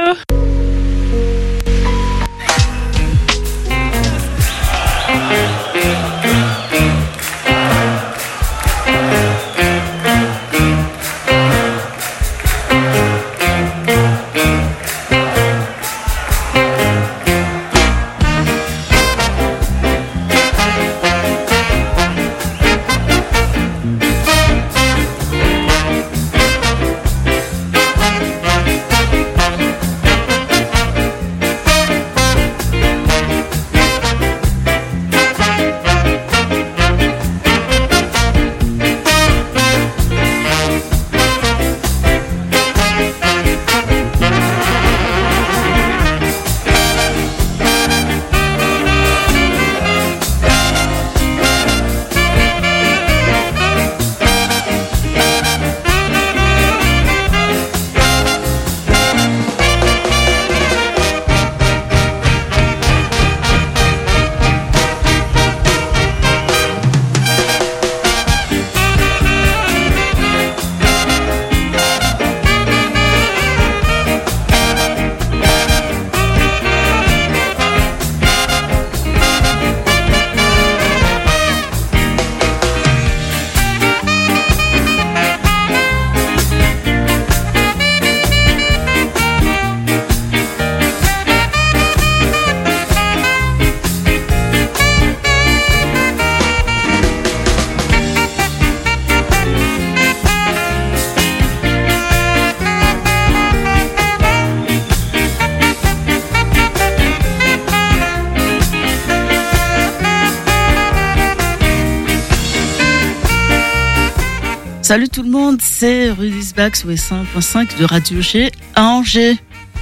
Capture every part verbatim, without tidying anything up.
Salut tout le monde, c'est Rudy Bach sur les cent point cinq de Radio G à Angers.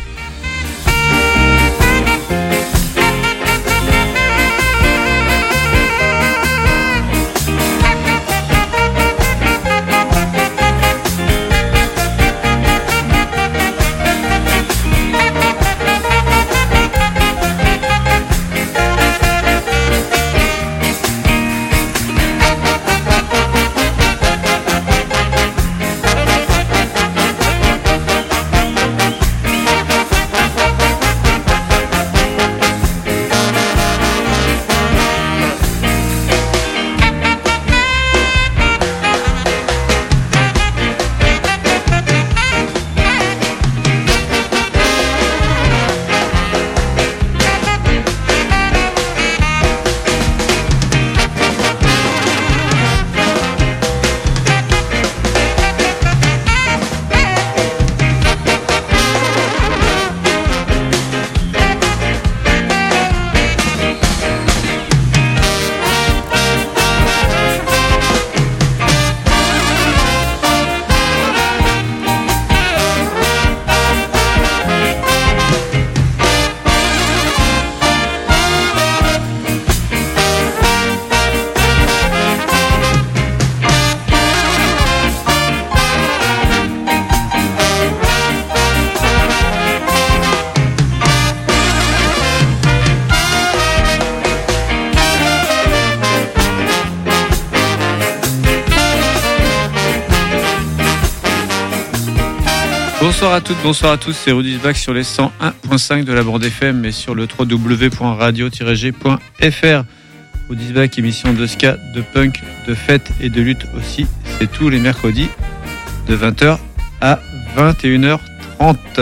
Bonsoir à toutes, bonsoir à tous, c'est Rudy Bach sur les cent un virgule cinq de la bande F M et sur le w w w point radio tiret g point f r. Rudy Bach, émission de ska, de punk, de fête et de lutte aussi. C'est tous les mercredis de vingt heures à vingt et une heures trente.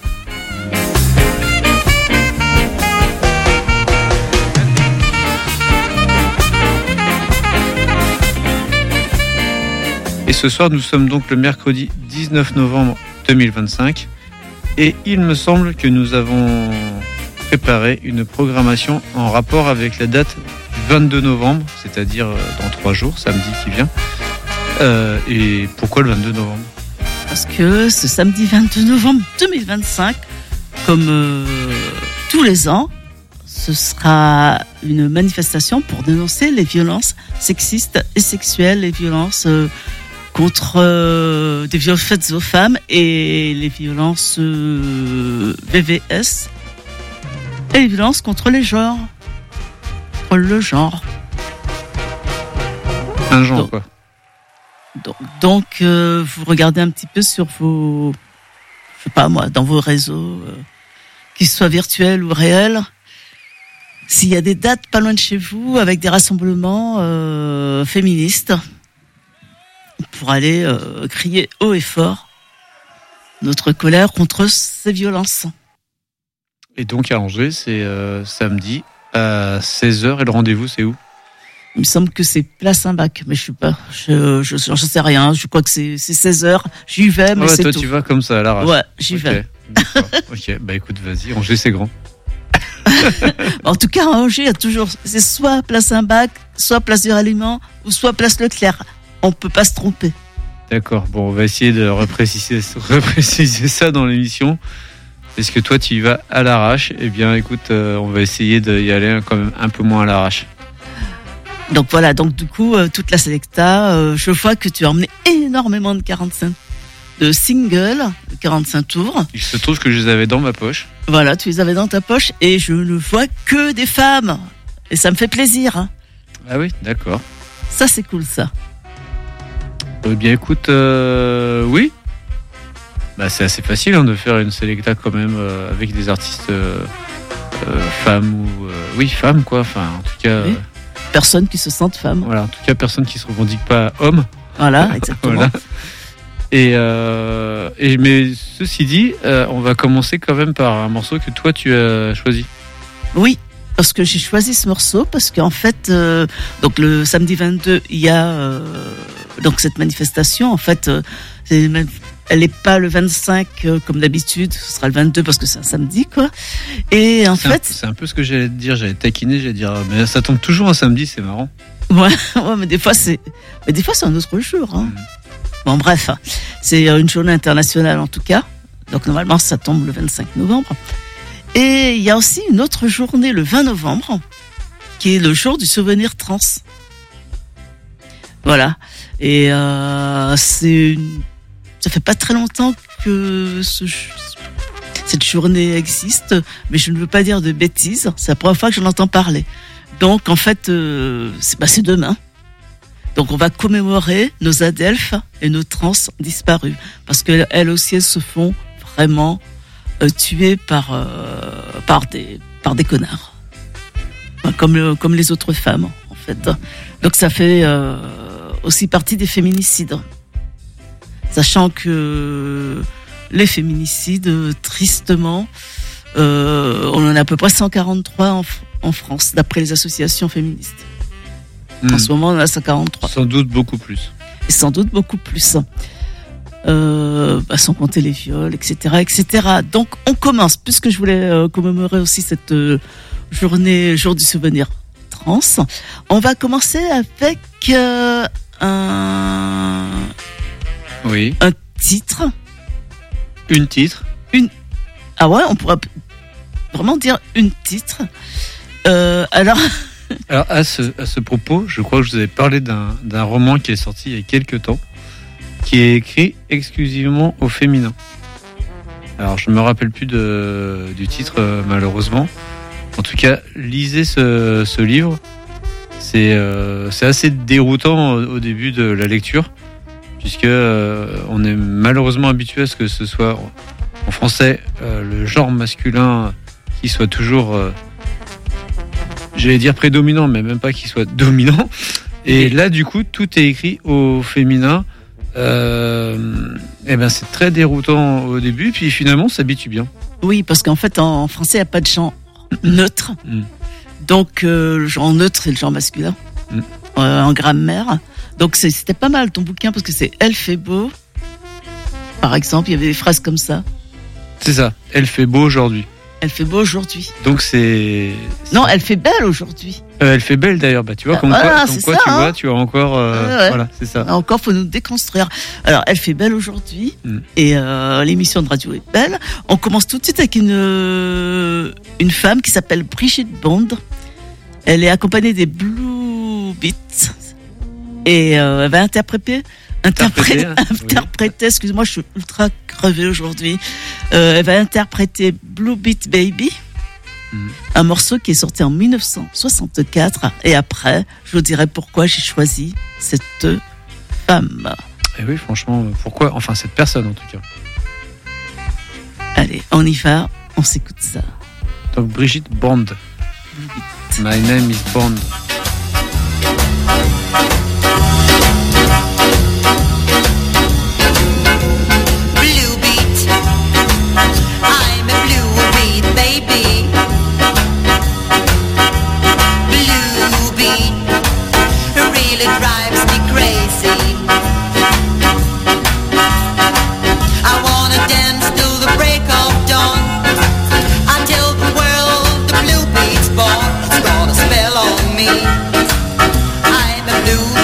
Et ce soir, nous sommes donc le mercredi dix-neuf novembre deux mille vingt-cinq et il me semble que nous avons préparé une programmation en rapport avec la date du vingt-deux novembre, c'est-à-dire dans trois jours, samedi qui vient. Euh, et pourquoi le vingt-deux novembre ? Parce que ce samedi vingt-deux novembre deux mille vingt-cinq, comme euh, tous les ans, ce sera une manifestation pour dénoncer les violences sexistes et sexuelles, les violences euh, contre euh, des violences faites aux femmes et les violences euh, V V S et les violences contre les genres. Contre le genre. Un genre, donc, quoi. Donc, donc euh, vous regardez un petit peu sur vos, je sais pas moi, dans vos réseaux, euh, qu'ils soient virtuels ou réels, s'il y a des dates pas loin de chez vous avec des rassemblements euh, féministes pour aller euh, crier haut et fort notre colère contre ces violences. Et donc à Angers, c'est euh, samedi à seize heures et le rendez-vous c'est où ? Il me semble que c'est Place Saint-Bac, mais je suis pas, je, je, je sais rien. Je crois que c'est, c'est seize heures. J'y vais, mais ouais, c'est toi, tout. Tu vas comme ça à l'arrache. Ouais, j'y okay, vais. D'accord. Ok, bah écoute, vas-y. Angers, c'est grand. En tout cas, à Angers, il y a toujours, c'est soit Place Saint-Bac, soit Place du Ralliement, ou soit Place Leclerc. On peut pas se tromper. D'accord. Bon, on va essayer de repréciser, repréciser ça dans l'émission. Est-ce que toi, tu y vas à l'arrache ? Eh bien, écoute, euh, on va essayer d'y aller quand même un peu moins à l'arrache. Donc voilà, donc du coup, euh, toute la Selecta, euh, je vois que tu as emmené énormément de quarante-cinq, de singles, de quarante-cinq tours. Il se trouve que je les avais dans ma poche. Voilà, tu les avais dans ta poche et je ne vois que des femmes. Et ça me fait plaisir. Hein. Ah oui, d'accord. Ça, c'est cool, ça. Eh bien, écoute, euh, oui. Bah, c'est assez facile hein, de faire une Selecta quand même euh, avec des artistes euh, euh, femmes ou... Euh, oui, femmes, quoi. Enfin, en tout cas... Oui. Personne qui se sente femme. Voilà, en tout cas, personne qui se revendique pas homme. Voilà, exactement. Voilà. Et, euh, et mais ceci dit, euh, on va commencer quand même par un morceau que toi tu as choisi. Oui, parce que j'ai choisi ce morceau parce qu'en fait, euh, donc le samedi vingt-deux, il y a euh, donc cette manifestation. En fait, euh, c'est, elle n'est pas le vingt-cinq euh, comme d'habitude, ce sera le vingt-deux parce que c'est un samedi, quoi. Et en c'est fait, un, c'est un peu ce que j'allais te dire. J'allais taquiner, j'allais dire, mais ça tombe toujours un samedi, c'est marrant. Ouais, ouais, mais des fois c'est, mais des fois c'est un autre jour. Hein. Mmh. Bon, bref, c'est une journée internationale en tout cas. Donc normalement, ça tombe le vingt-cinq novembre. Et il y a aussi une autre journée le vingt novembre, qui est le jour du souvenir trans. Voilà. Et euh, c'est une... ça fait pas très longtemps que ce... cette journée existe, mais je ne veux pas dire de bêtises. C'est la première fois que j'en entends parler. Donc en fait, euh, c'est, bah, c'est demain. Donc on va commémorer nos adelphes et nos trans disparus. Parce qu'elles aussi, elles se font vraiment euh, tuer par, euh, par, des, par des connards. Enfin, comme, euh, comme les autres femmes, en fait. Donc ça fait euh, aussi partie des féminicides. Sachant que les féminicides, tristement, euh, on en a à peu près cent quarante-trois en, en France, d'après les associations féministes. Mmh. En ce moment, on a cent quarante-trois. Sans doute beaucoup plus. Et sans doute beaucoup plus. Euh, bah, sans compter les viols, et cetera, et cetera. Donc, on commence, puisque je voulais euh, commémorer aussi cette euh, journée, jour du souvenir trans. On va commencer avec euh, un, oui. un titre. Une titre. Une. Ah ouais, on pourrait vraiment dire une titre. Euh, alors. Alors à ce, à ce propos, je crois que je vous avais parlé d'un, d'un roman qui est sorti il y a quelques temps, qui est écrit exclusivement au féminin. Alors je me rappelle plus de, du titre euh, malheureusement. En tout cas, lisez ce, ce livre. C'est, euh, c'est assez déroutant au, au début de la lecture, puisque euh, on est malheureusement habitué à ce que ce soit en français euh, le genre masculin qui soit toujours... Euh, J'allais dire prédominant, mais même pas qu'il soit dominant. Et là, du coup, tout est écrit au féminin. Euh, et ben, c'est très déroutant au début, puis finalement, on s'habitue bien. Oui, parce qu'en fait, en français, il n'y a pas de genre neutre. Mm. Donc, euh, le genre neutre, c'est le genre masculin, mm. euh, en grammaire. Donc, c'est, c'était pas mal ton bouquin, parce que c'est « Elle fait beau ». Par exemple, il y avait des phrases comme ça. C'est ça. « Elle fait beau aujourd'hui ». Elle fait beau aujourd'hui. Donc c'est... c'est... Non, elle fait belle aujourd'hui. Euh, elle fait belle d'ailleurs. Bah, tu vois, comme voilà, quoi, comme quoi ça, tu hein. vois, tu as encore... Euh, ouais, ouais. Voilà, c'est ça. Encore, faut nous déconstruire. Alors, elle fait belle aujourd'hui. Mm. Et euh, l'émission de radio est belle. On commence tout de suite avec une, euh, une femme qui s'appelle Brigitte Bond. Elle est accompagnée des Blue Beats. Et euh, elle va interpréter... Interpréter, interpréter oui. Excuse-moi, je suis ultra crevée aujourd'hui. Euh, elle va interpréter Blue Beat Baby, mmh. un morceau qui est sorti en dix-neuf cent soixante-quatre. Et après, je vous dirai pourquoi j'ai choisi cette femme. Et oui, franchement, pourquoi ? Enfin, cette personne en tout cas. Allez, on y va, on s'écoute ça. Donc Brigitte Bond. My name is Bond. Blue beat, I'm a blue beat baby. Blue beat really drives me crazy. I wanna dance till the break of dawn, until the world the blue beat's born. It's got a spell on me. I'm a blue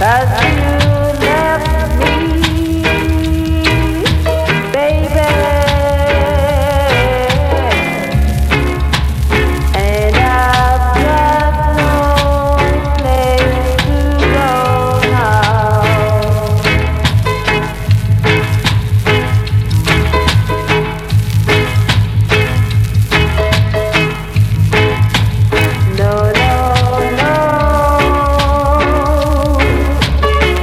No, no, no.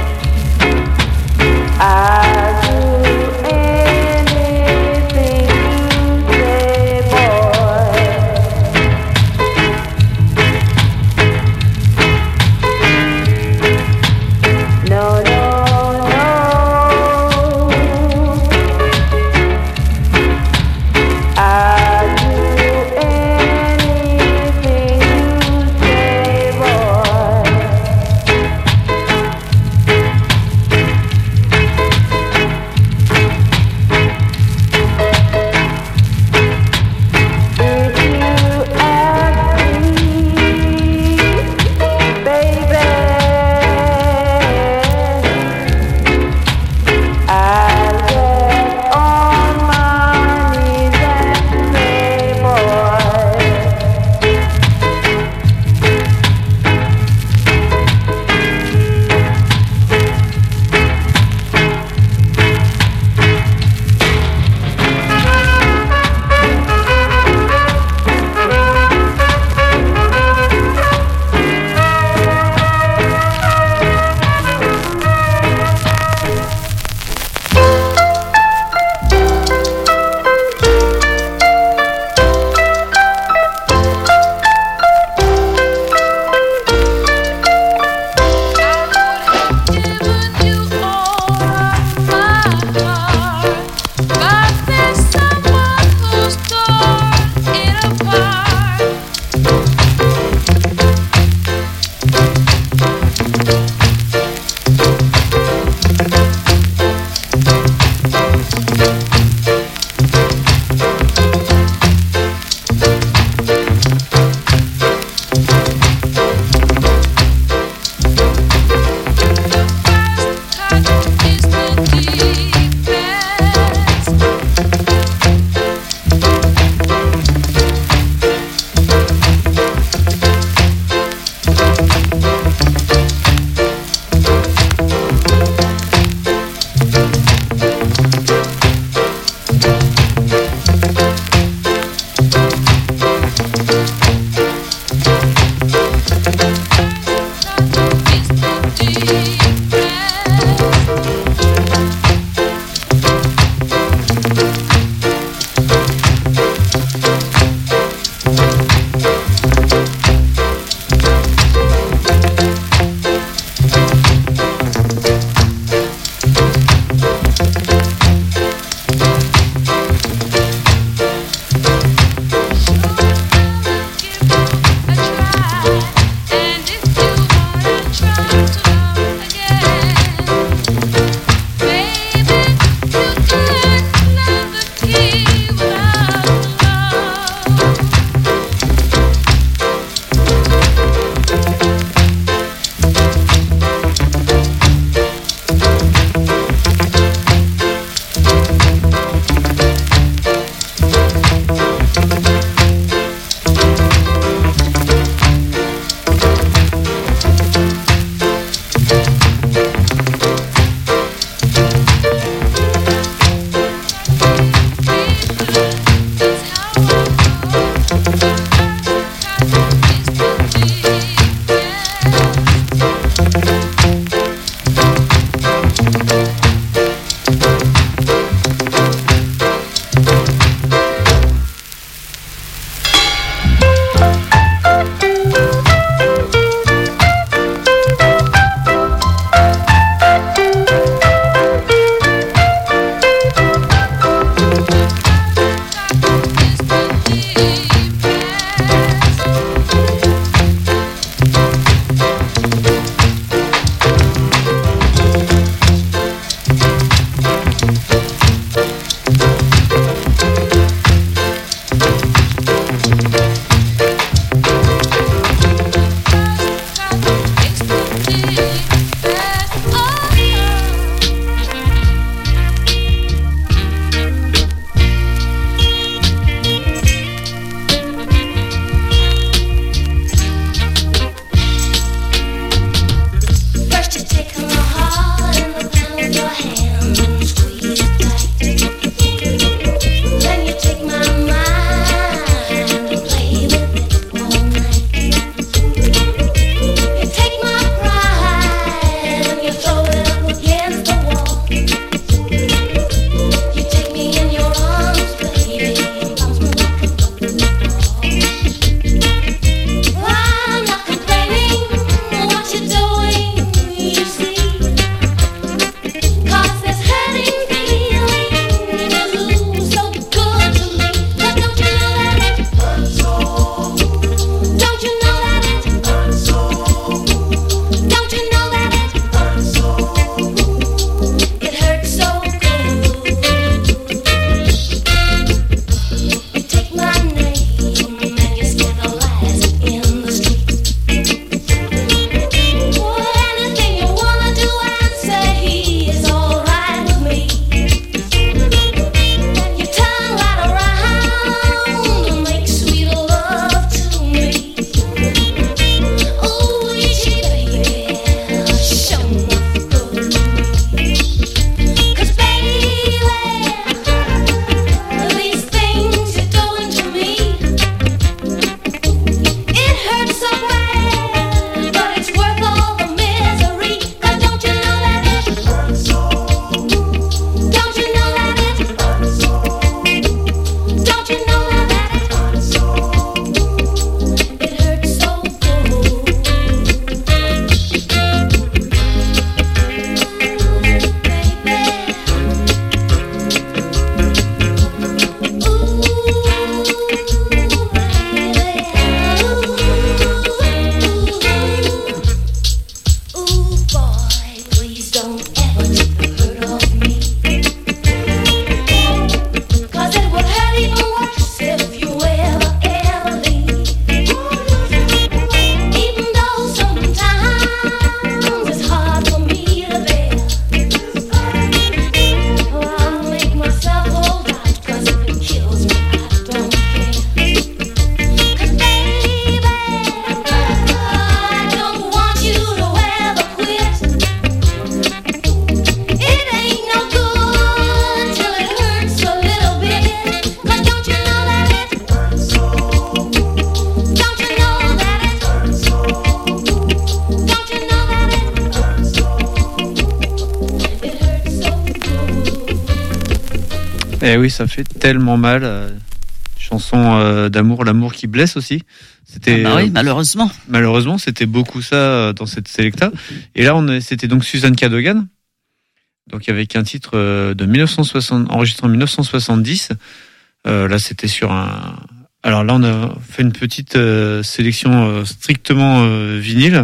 Et oui, ça fait tellement mal. Euh, chanson euh, d'amour, l'amour qui blesse aussi. C'était Ah bah oui, euh, malheureusement. malheureusement, c'était beaucoup ça euh, dans cette sélecta. Et là, on est, c'était donc Suzanne Cadogan, donc avec un titre euh, de mille neuf cent soixante, enregistré en mille neuf cent soixante-dix. Euh, là, c'était sur un. Alors là, on a fait une petite euh, sélection euh, strictement euh, vinyle.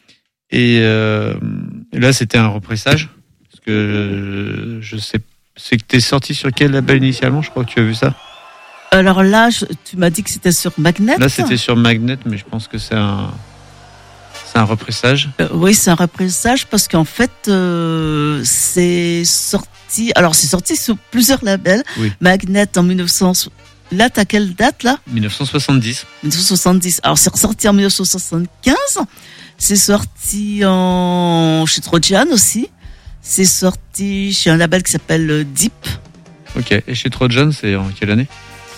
Et euh, là, c'était un repressage. Parce que euh, je sais, c'est que t'es sorti sur quel label initialement? Je crois que tu as vu ça. Alors là, je- tu m'as dit que c'était sur Magnet. Là, c'était sur Magnet, mais je pense que c'est un, c'est un repressage. Euh, oui, c'est un repressage parce qu'en fait, euh, c'est sorti. Alors, c'est sorti sur plusieurs labels. Oui. Magnet en mille neuf cents. Là, t'as quelle date là? mille neuf cent soixante-dix. mille neuf cent soixante-dix. Alors, c'est ressorti en mille neuf cent soixante-quinze. C'est sorti en chez Trojan aussi. C'est sorti chez un label qui s'appelle euh, Deep. Ok. Et chez Trojan, c'est en quelle année?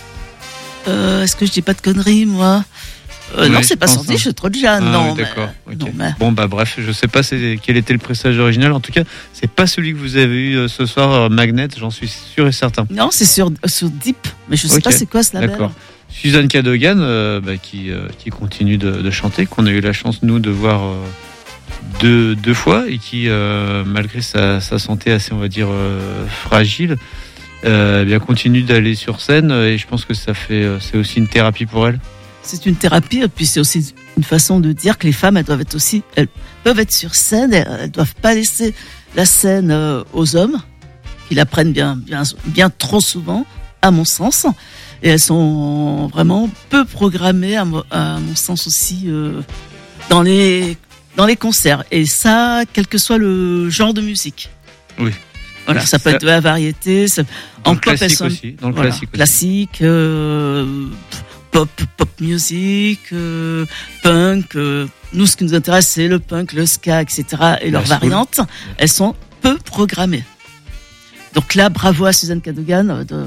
Euh, est-ce que je dis pas de conneries, moi? Euh, Ouais, non, je c'est pas pense, sorti hein. chez Trojan. Ah, non, oui, d'accord. mais- Ok. non, mais- Bon, bah bref, je sais pas c'est, quel était le pressage original. En tout cas, c'est pas celui que vous avez eu euh, ce soir, euh, Magnet, j'en suis sûr et certain. Non, c'est sur, sur Deep. Mais je sais Ok, pas c'est quoi ce label. D'accord. Suzanne Cadogan, euh, bah, qui, euh, qui continue de, de chanter, qu'on a eu la chance, nous, de voir euh, deux, deux fois, et qui, euh, malgré sa, sa santé assez, on va dire, euh, fragile, euh, eh bien, continue d'aller sur scène, et je pense que ça fait, euh, c'est aussi une thérapie pour elle. C'est une thérapie, et puis c'est aussi une façon de dire que les femmes, elles doivent être aussi, elles peuvent être sur scène, elles, elles doivent pas laisser la scène euh, aux hommes, qui la prennent bien, bien, bien trop souvent, à mon sens. Et elles sont vraiment peu programmées, à, mo- à mon sens aussi, euh, dans les, dans les concerts. Et ça, quel que soit le genre de musique. Oui. Voilà, Oui, ça peut ça- être de la variété, ça- Dans en le pop, elles classique sont- aussi. Dans le voilà, classique aussi. classique, euh, pop, pop music, euh, punk. euh, nous, ce qui nous intéresse, c'est le punk, le ska, et cetera. Et La leurs soul. variantes, elles sont peu programmées. Donc là, bravo à Suzanne Cadogan euh, de,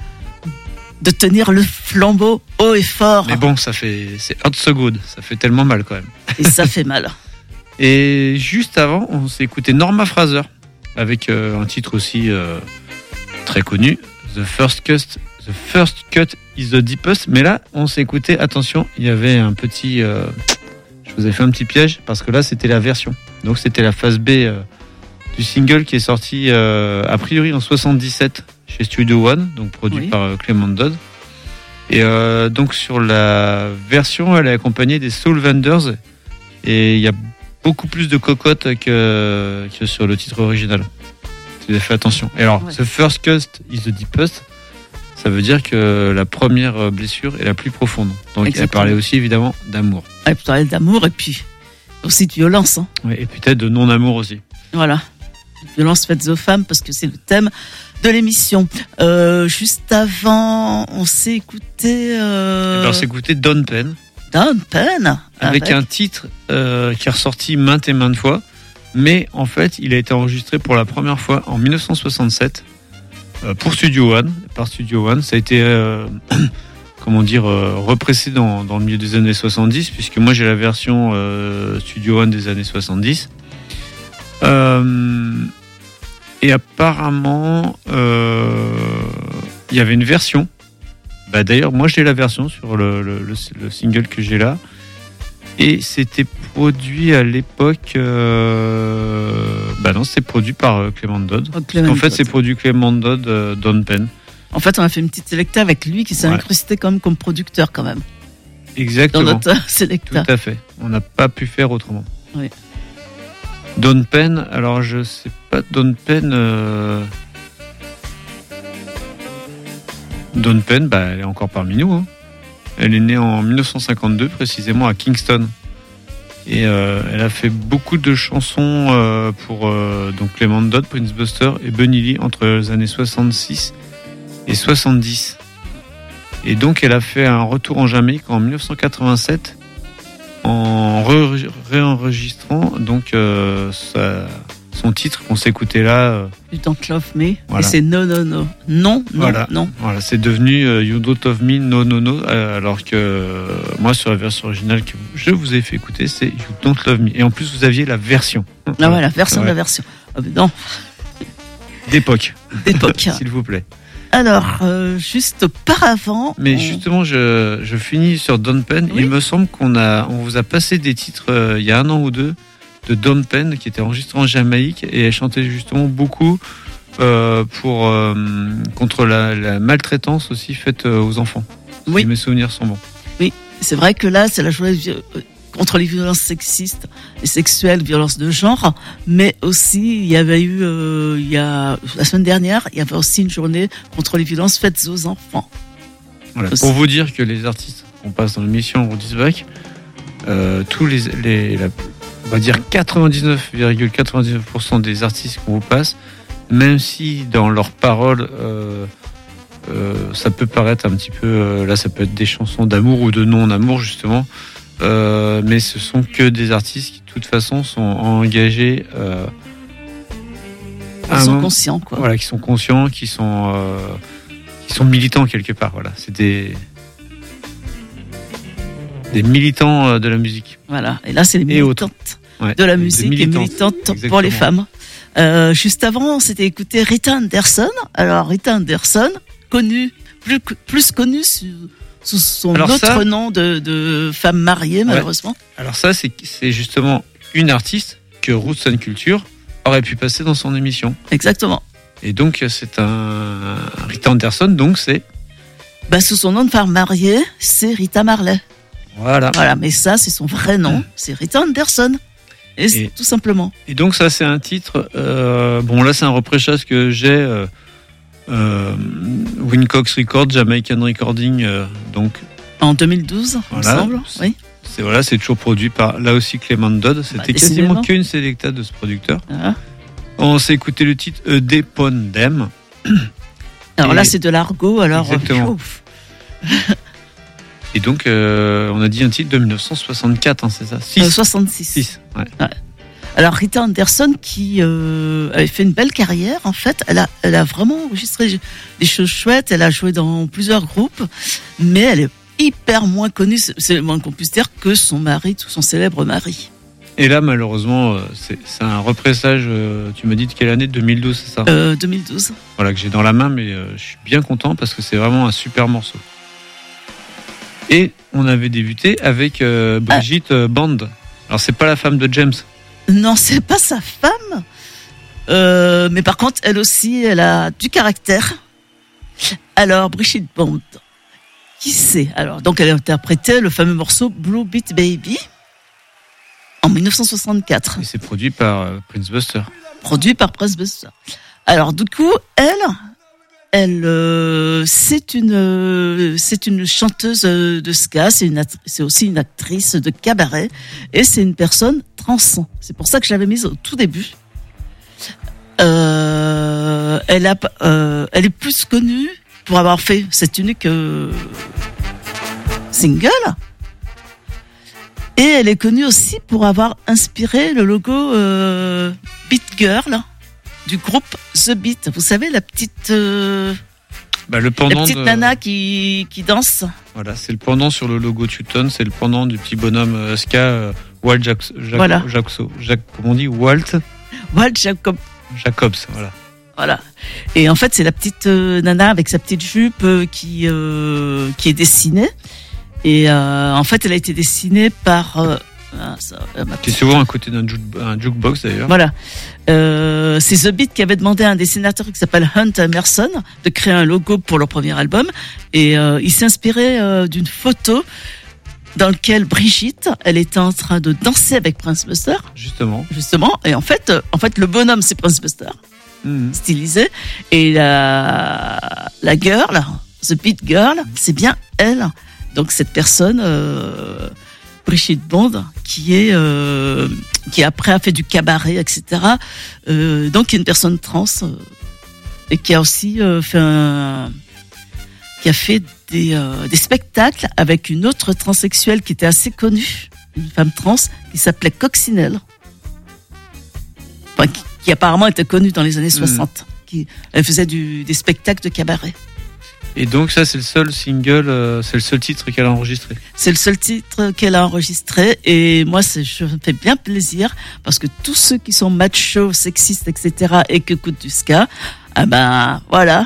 de tenir le flambeau haut et fort. Mais bon, ça fait, c'est hot so good. Ça fait tellement mal quand même. Et ça fait mal. Et juste avant, on s'est écouté Norma Fraser avec euh, un titre aussi euh, très connu, The First Cut. The First Cut is the Deepest. Mais là, on s'est écouté. Attention, il y avait un petit. Euh, je vous ai fait un petit piège parce que là, c'était la version. Donc, c'était la phase B euh, du single qui est sorti euh, a priori en soixante-dix-sept chez Studio One, donc produit Oui. par euh, Clement Dodd. Et euh, donc sur la version, elle est accompagnée des Soul Vendors et il y a beaucoup plus de cocottes que, que sur le titre original. Tu as fait attention. Et alors, Ouais. The First Cut is the Deepest, ça veut dire que la première blessure est la plus profonde. Donc Exactement. elle parlait aussi évidemment d'amour. Elle parlait d'amour et puis aussi de violence. Hein. Ouais, et peut-être de non-amour aussi. Voilà. Violence faite aux femmes parce que c'est le thème de l'émission. Euh, juste avant, on s'est écouté euh, Alors c'est écouté Don Penn Don Penn avec, un titre euh, qui est ressorti maintes et maintes fois, mais en fait il a été enregistré pour la première fois en mille neuf cent soixante-sept euh, pour Studio One, par Studio One. Ça a été euh, comment dire euh, repressé dans, dans le milieu des années soixante-dix, puisque moi j'ai la version euh, Studio One des années soixante-dix. Euh, et apparemment, euh, il y avait une version. Bah, d'ailleurs, moi j'ai la version sur le, le, le, le single que j'ai là. Et c'était produit à l'époque. Euh, bah non, c'était produit par euh, Clement Dodd. Oh, Clement En fait, Dodd. c'est produit Clement Dodd, euh, Don Penn. En fait, on a fait une petite sélecta avec lui qui s'est Ouais. incrusté comme, comme producteur quand même dans Exactement. notre Tout sélecta. à fait. On n'a pas pu faire autrement. Oui. Don Penn, alors je sais pas, Don Penn. Euh... Don Penn, bah, elle est encore parmi nous. Hein. Elle est née en mille neuf cent cinquante-deux, précisément à Kingston. Et euh, elle a fait beaucoup de chansons euh, pour euh, donc Clement Dodd, Prince Buster et Bunny Lee entre les années soixante-six et soixante-dix. Et donc elle a fait un retour en Jamaïque en mille neuf cent quatre-vingt-sept en re- réenregistrant donc euh, sa- son titre qu'on s'écoutait là. euh, You Don't Love Me. Voilà. Et c'est non, non, non. Non, non, Voilà. non. Voilà, c'est devenu euh, You Don't Love Me, No No No, euh, alors que euh, moi sur la version originale que je vous ai fait écouter, c'est You Don't Love Me. Et en plus, vous aviez la version. Ah ouais, la version Ouais. de la version. Ah, mais non, D'époque, d'époque. s'il vous plaît. Alors, euh, juste auparavant. Mais on... justement, je, je finis sur Don Penn. Oui. Il me semble qu'on a, on vous a passé des titres euh, il y a un an ou deux de Don Penn qui était enregistré en Jamaïque et elle chantait justement beaucoup euh, pour euh, contre la, la maltraitance aussi faite euh, aux enfants. Oui. Si mes souvenirs sont bons. Oui, c'est vrai que là, c'est la journée vi- contre les violences sexistes et sexuelles, violences de genre, mais aussi il y avait eu, euh, il y a la semaine dernière, il y avait aussi une journée contre les violences faites aux enfants. Voilà. Aussi. Pour vous dire que les artistes qu'on passe dans l'émission Rudy's Back, euh, tous les, les la, on va dire quatre-vingt-dix-neuf virgule quatre-vingt-dix-neuf pour cent des artistes qu'on vous passe, même si dans leurs paroles euh, euh, ça peut paraître un petit peu, euh, là ça peut être des chansons d'amour ou de non-amour justement, euh, mais ce sont que des artistes qui de toute façon sont engagés, euh, Ils sont un- conscients, quoi. voilà, qui sont conscients, qui sont euh, qui sont militants quelque part. Voilà, c'est des des militants euh, de la musique. Voilà. Et là, c'est les Et autres. militantes Ouais, de la des musique et militantes. militantes pour Exactement. les femmes. Euh, juste avant, on s'était écouté Rita Anderson. Alors, Rita Anderson, connue, plus, plus connue sous, sous son Alors autre ça- nom de, de femme mariée, malheureusement. Alors ça, c'est c'est justement une artiste que Roots and Culture aurait pu passer dans son émission. Exactement. Et donc c'est un Rita Anderson, donc c'est Bah, sous son nom de femme mariée, c'est Rita Marley. voilà. Voilà, mais ça, c'est son vrai nom. C'est Rita Anderson. Et, c'est Et- tout simplement. Et donc ça c'est un titre. Euh, bon là c'est un repréchage que j'ai. Euh, euh, Wincox Records, Jamaican Recording. Euh, donc En deux mille douze, il me Voilà. semble. Oui. c'est voilà, c'est toujours produit par là aussi Clément Dodd. C'était Bah, quasiment décidément. qu'une sélecta de ce producteur. Voilà. On s'est écouté le titre E Depondem. Alors Et- là, c'est de l'argot. Alors, Exactement. ouf. Et donc euh, on a dit un titre de dix-neuf cent soixante-quatre, hein, c'est ça. Euh, six. soixante-six. six, ouais. Alors Rita Anderson qui euh, avait fait une belle carrière en fait, elle a, elle a vraiment enregistré des choses chouettes, elle a joué dans plusieurs groupes, mais elle est hyper moins connue, c'est- c'est le moins qu'on puisse dire, que son mari, tout son célèbre mari. Et là, malheureusement, euh, c'est c'est un repressage. euh, Tu m'as dit de quelle année? deux mille douze, c'est ça? Euh, deux mille douze. Voilà, que j'ai dans la main, mais euh, je suis bien content parce que c'est vraiment un super morceau. Et on avait débuté avec euh, Brigitte euh, Band. Alors, c'est pas la femme de James. Non, c'est pas sa femme, euh, mais par contre, elle aussi, elle a du caractère. Alors, Brigitte Bond, qui c'est? Alors, donc, elle a interprété le fameux morceau Blue Beat Baby en dix-neuf cent soixante-quatre. Et c'est produit par euh, Prince Buster. Produit par Prince Buster. Alors du coup, elle, elle, euh, c'est une, euh, c'est une chanteuse euh, de ska, c'est une, act- c'est aussi une actrice de cabaret, et c'est une personne trans. C'est pour ça que je l'avais mise au tout début. Euh, elle a, euh, elle est plus connue pour avoir fait cet unique euh, single. Et elle est connue aussi pour avoir inspiré le logo euh, Beat Girl du groupe The Beat. Vous savez, la petite, euh, Bah, le la pendant petite de- nana qui, qui danse. Voilà, c'est le pendant sur le logo Tuton, c'est le pendant du petit bonhomme euh, ska euh, Walt Jax- Jac- Voilà. Jaxo, Jac- comment on dit, Walt Walt Jacob. Jacobs, voilà. Voilà. Et en fait, c'est la petite euh, nana avec sa petite jupe euh, qui, euh, qui est dessinée. Et euh, en fait, elle a été dessinée par... euh, ah, ça, euh, ma Qui est souvent à côté d'un juke- un jukebox d'ailleurs. Voilà. Euh, c'est The Beat qui avait demandé à un dessinateur qui s'appelle Hunt Emerson de créer un logo pour leur premier album. Et euh, il s'est inspiré euh, d'une photo dans laquelle Brigitte, elle était en train de danser avec Prince Buster, Justement. justement. Et en fait, euh, en fait, le bonhomme, c'est Prince Buster, Mhm. stylisé. Et la, la girl, The Beat Girl, c'est bien elle. Donc cette personne... Euh, Brigitte Bond, qui est euh, qui après a fait du cabaret, et cetera. Euh, donc qui est une personne trans euh, et qui a aussi euh, fait un, qui a fait des euh, des spectacles avec une autre transsexuelle qui était assez connue, une femme trans qui s'appelait Coccinelle, enfin, qui, qui apparemment était connue dans les années soixante. Qui elle faisait du, des spectacles de cabaret. Et donc ça c'est le seul single, euh, c'est le seul titre qu'elle a enregistré. C'est le seul titre qu'elle a enregistré et moi, c'est, je me fais bien plaisir parce que tous ceux qui sont machos, sexistes, et cetera et qui écoutent du ska, ah ben voilà,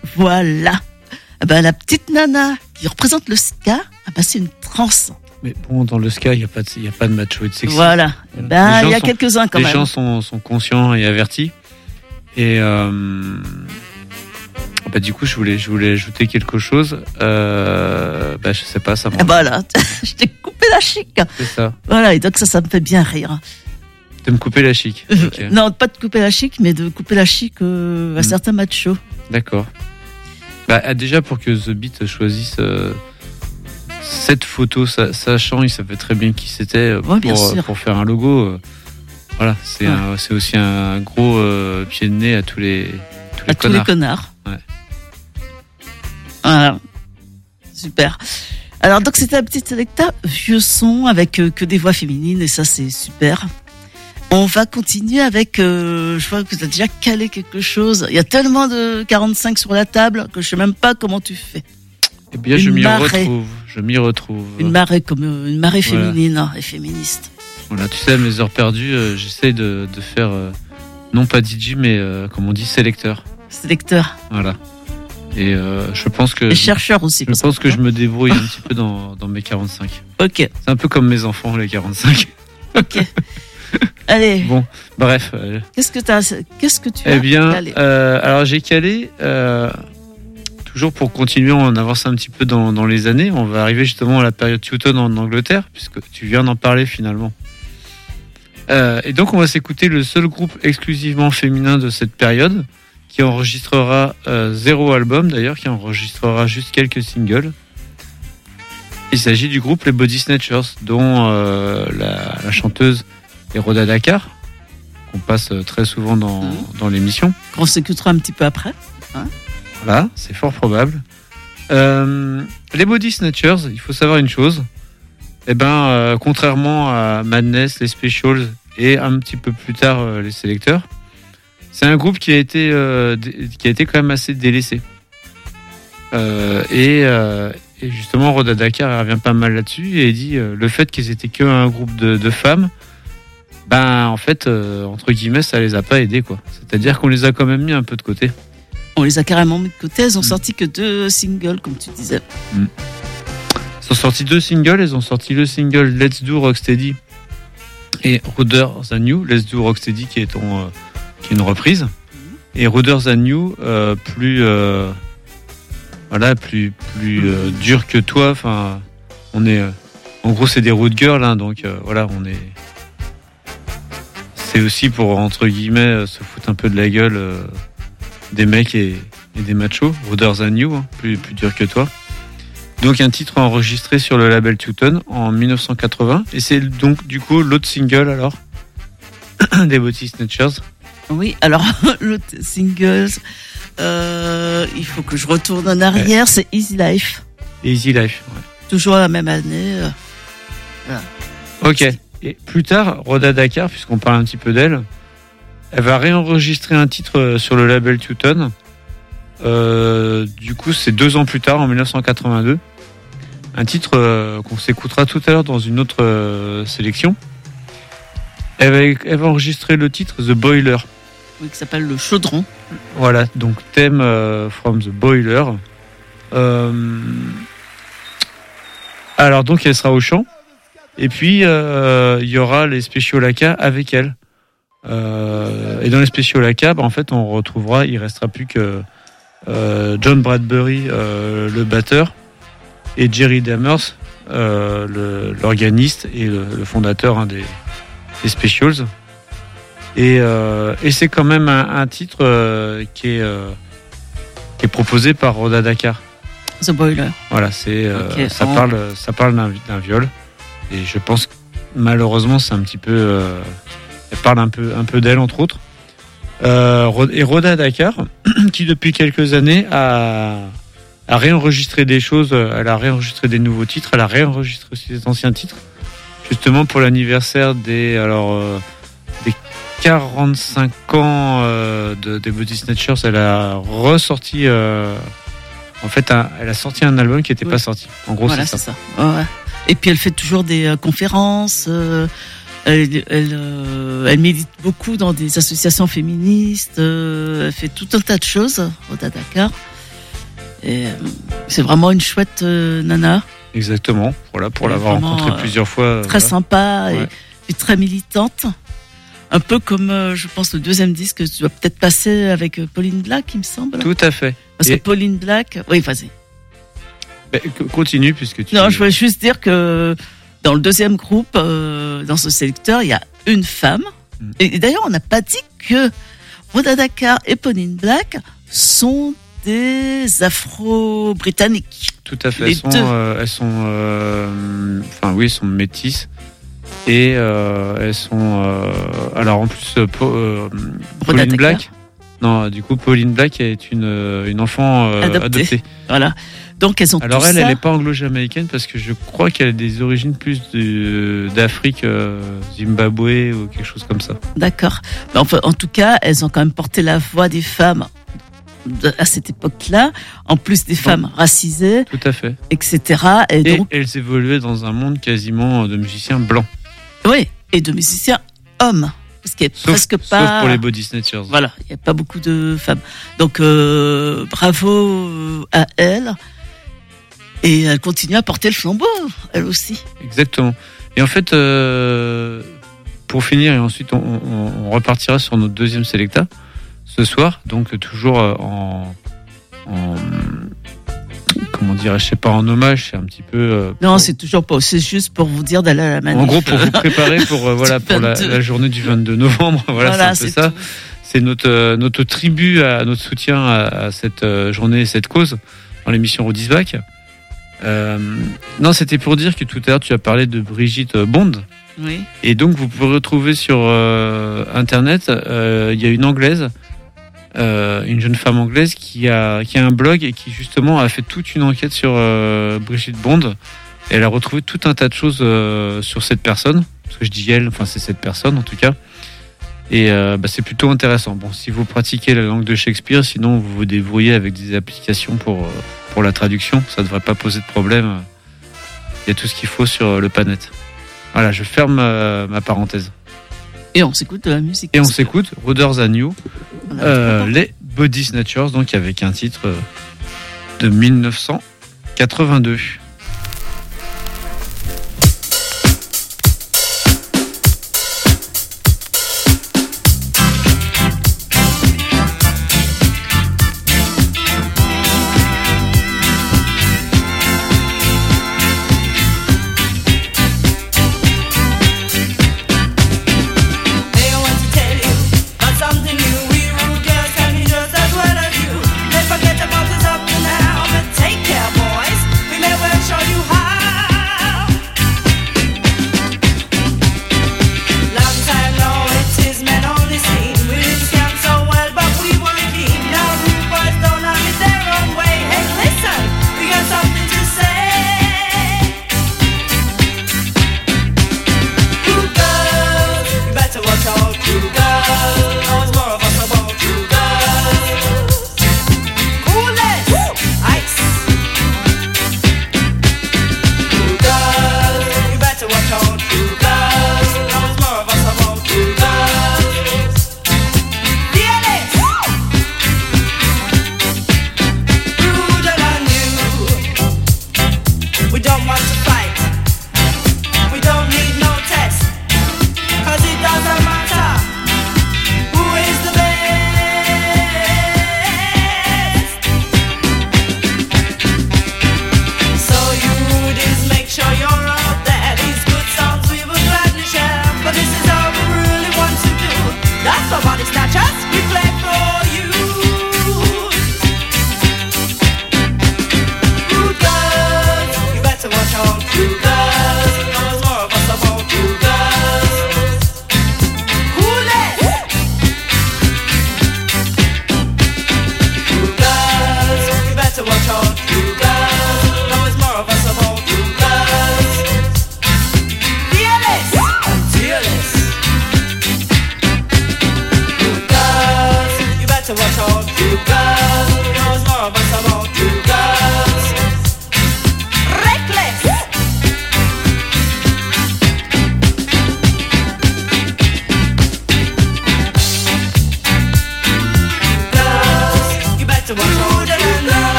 Voilà. Ah ben, la petite nana qui représente le ska, ah ben, c'est une trans. Mais bon, dans le ska, il n'y a pas de, il y a pas de macho et de sexy. Voilà. Voilà. Ben, Les gens il y a sont- quelques-uns quand Les même. gens sont, sont conscients et avertis. Et euh, bah, du coup, je voulais, je voulais ajouter quelque chose. Euh, bah, je sais pas, ça Ah me. ben là, je t'ai coupé la chic. C'est ça. Voilà, et donc ça, ça me fait bien rire. De me couper la chic. Ok. Non, pas de couper la chic, mais de couper la chic euh, à Mm. certains machos. D'accord. Bah, déjà, pour que The Beat choisisse euh, cette photo, sa- sachant, il savait très bien qui c'était euh, Ouais, bien pour, sûr. pour faire un logo. euh, voilà, c'est Ouais. un- c'est aussi un gros euh, pied de nez à tous les, tous les À tous les connards. connards. Ouais. Voilà. Super. Alors, donc, c'était un petit sélecta vieux son avec euh, que des voix féminines, et ça, c'est super. On va continuer avec, euh, je vois que tu as déjà calé quelque chose. Il y a tellement de quarante-cinq sur la table que je sais même pas comment tu fais. Eh bien, je Une m'y marée. retrouve. Je m'y retrouve. Une marée comme euh, une marée Voilà. féminine hein, et féministe. Voilà, tu sais, à mes heures perdues, euh, j'essaie de, de faire, euh, non pas D J, mais euh, comme on dit, sélecteur. Sélecteur. Voilà. Et euh, je pense que Et chercheur aussi. je parce pense que je que- me débrouille un petit peu dans, dans mes quarante-cinq. Ok, C'est un peu comme mes enfants, les quarante-cinq. ok. Allez, Bon, bref. euh, qu'est-ce que t'as, qu'est-ce que tu as eh bien, calé euh, alors j'ai calé, euh, toujours pour continuer, on avance un petit peu dans, dans les années. On va arriver justement à la période Teuton en Angleterre, puisque tu viens d'en parler finalement. Euh, et donc, on va s'écouter le seul groupe exclusivement féminin de cette période, qui enregistrera euh, zéro album d'ailleurs, qui enregistrera juste quelques singles. Il s'agit du groupe les Body Snatchers, dont euh, la, la chanteuse est Rhoda Dakar, qu'on passe euh, très souvent dans, Mhm. dans l'émission. Qu'on s'écoutera un petit peu après. Voilà, c'est fort probable. Euh, les Body Snatchers, il faut savoir une chose. Eh ben, euh, contrairement à Madness, les Specials et un petit peu plus tard euh, les Sélecteurs, c'est un groupe qui a été euh, dé- qui a été quand même assez délaissé. Euh, et, euh, et justement, Rhoda Dakar elle revient pas mal là-dessus et dit euh, le fait qu'ils étaient que un groupe de, de femmes, ben en fait euh, entre guillemets ça les a pas aidés quoi. C'est-à-dire qu'on les a quand même mis un peu de côté. On les a carrément mis de côté. Elles ont Mm. sorti que deux singles, comme tu disais. Ils ont sorti deux singles, ils ont sorti le single Let's Do Rocksteady et Ruder Than You. Let's Do Rocksteady qui est, ton, euh, qui est une reprise. Et Ruder Than You, euh, plus, euh, voilà, plus, plus euh, dur que toi. Enfin, on est, euh, en gros, c'est des road girls, hein, donc euh, voilà, on est. C'est aussi pour entre guillemets euh, se foutre un peu de la gueule euh, des mecs et, et des machos. Ruder Than You, hein, plus, plus dur que toi. Donc un titre enregistré sur le label Teuton en mille neuf cent quatre-vingts et c'est donc du coup l'autre single alors des Body Snatchers. Oui, alors, l'autre single, euh, il faut que je retourne en arrière. C'est Easy Life. Easy Life. Ouais. Toujours la même année. euh. Ok. Et plus tard, Rhoda Dakar, puisqu'on parle un petit peu d'elle, elle va réenregistrer un titre sur le label Teuton. Euh, du coup, c'est deux ans plus tard, en mille neuf cent quatre-vingt-deux. Un titre euh, qu'on s'écoutera tout à l'heure dans une autre euh, sélection. Elle va, elle va enregistrer le titre The Boiler. Oui, qui s'appelle Le Chaudron. Voilà, donc thème euh, from the Boiler. Euh, alors donc elle sera au chant. Et puis euh, il y aura les Special Aka avec elle. Euh, et dans les Special Aka, bah, en fait on retrouvera, il restera plus que euh, John Bradbury, euh, le batteur, et Jerry Dammers, euh, le- l'organiste et le, le fondateur hein, des, des Specials. Et, euh, et c'est quand même un, un titre euh, qui, est, euh, qui est proposé par Rhoda Dakar. The Boiler. Voilà, c'est euh, Ok, ça on- parle ça parle d'un, d'un viol. Et je pense que malheureusement c'est un petit peu euh, elle parle un peu un peu d'elle entre autres. Euh, Ro- et Rhoda Dakar qui depuis quelques années a a réenregistré des choses, elle a réenregistré des nouveaux titres, elle a réenregistré aussi des anciens titres justement pour l'anniversaire des alors euh, des quarante-cinq ans euh, de, des Body Snatchers, elle a ressorti euh, en fait un, elle a sorti un album qui n'était Oui. pas sorti. En gros, Voilà, c'est c'est ça. ça. Ouais, ouais. Et puis elle fait toujours des euh, conférences. euh, elle, elle, euh, elle milite beaucoup dans des associations féministes. euh, elle fait tout un tas de choses, Rhoda Dakar. Et, euh, c'est vraiment une chouette euh, nana. Exactement. Voilà, pour Elle est l'avoir vraiment, rencontrée euh, plusieurs fois. Très voilà. sympa Ouais. et, et très militante. Un peu comme, euh, je pense, le deuxième disque que tu vas peut-être passer avec euh, Pauline Black, il me semble. Tout à fait. Parce Et- que Pauline Black, oui, vas-y. Bah, c- continue puisque tu. Non, je voulais juste dire que dans le deuxième groupe, euh, dans ce sélecteur, il y a une femme. Mm. Et, et d'ailleurs, on n'a pas dit que Rhoda Dakar et Pauline Black sont des Afro-Britanniques. Tout à fait. Les Elles sont, deux. euh, elles sont, euh, enfin oui, elles sont métisses et euh, elles sont. euh, alors en plus, euh, Po- euh, Rhoda Pauline Dakar. Black. Non, du coup, Pauline Black est une euh, une enfant euh, Adoptée. adoptée. Voilà. Donc, elles ont Alors tout elle, ça. elle n'est pas anglo-jamaïcaine parce que je crois qu'elle a des origines plus de- d'Afrique, euh, Zimbabwe ou quelque chose comme ça. D'accord. Mais enfin, en tout cas, elles ont quand même porté la voix des femmes de- à cette époque-là, en plus des femmes racisées, Tout à fait. et cetera. Et, Et donc, elles évoluaient dans un monde quasiment de musiciens blancs. oui, et de musiciens hommes, parce qu'il n'y a Sauf, presque sauf pas. pour les body snatchers. Voilà, il n'y a pas beaucoup de femmes. Donc, euh, bravo à elle. Et elle continue à porter le flambeau, elle aussi. Exactement. Et en fait, euh, pour finir, et ensuite on, on- on repartira sur notre deuxième Selecta ce soir, donc toujours euh, en, en comment dire, je sais pas, en hommage, c'est un petit peu. euh, Non, pour- c'est toujours pas. C'est juste pour vous dire d'aller à la manif. en gros pour vous préparer pour euh, voilà Du pour la, vingt-deux. la journée du vingt-deux novembre. Voilà, Voilà, c'est un c'est peu ça. tout. C'est notre euh, notre tribu, à notre soutien à, à cette euh, journée et cette cause dans l'émission Rodisback. Euh, non, c'était pour dire que tout à l'heure tu as parlé de Brigitte Bond. Oui. Et donc, vous pouvez retrouver sur euh, Internet, euh, il y a une Anglaise, euh, une jeune femme anglaise qui a, qui a un blog et qui justement a fait toute une enquête sur euh, Brigitte Bond. Et elle a retrouvé tout un tas de choses euh, sur cette personne. Parce que je dis elle, enfin c'est cette personne en tout cas. Et euh, bah, c'est plutôt intéressant. Bon, si vous pratiquez la langue de Shakespeare, sinon vous vous débrouillez avec des applications pour, euh, pour la traduction. Ça ne devrait pas poser de problème. Il y a tout ce qu'il faut sur le Panet. Voilà, je ferme euh, ma parenthèse. Et on s'écoute de la musique. Et on s'écoute Roders and You, On a euh, trop les Body Snatchers, donc avec un titre euh, de mille neuf cent quatre-vingt-deux. They want to tell you about something new. We rude girls can be just as well as you. Let's forget about this up to now, but take care, boys. Remember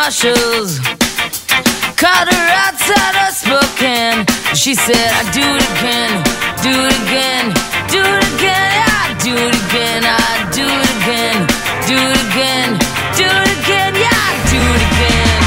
Marshalls. Caught her outside of Spokane. She said, I do it again, do it again, do it again, I do it again, I do it again, do it again, do it again, yeah, I do it again.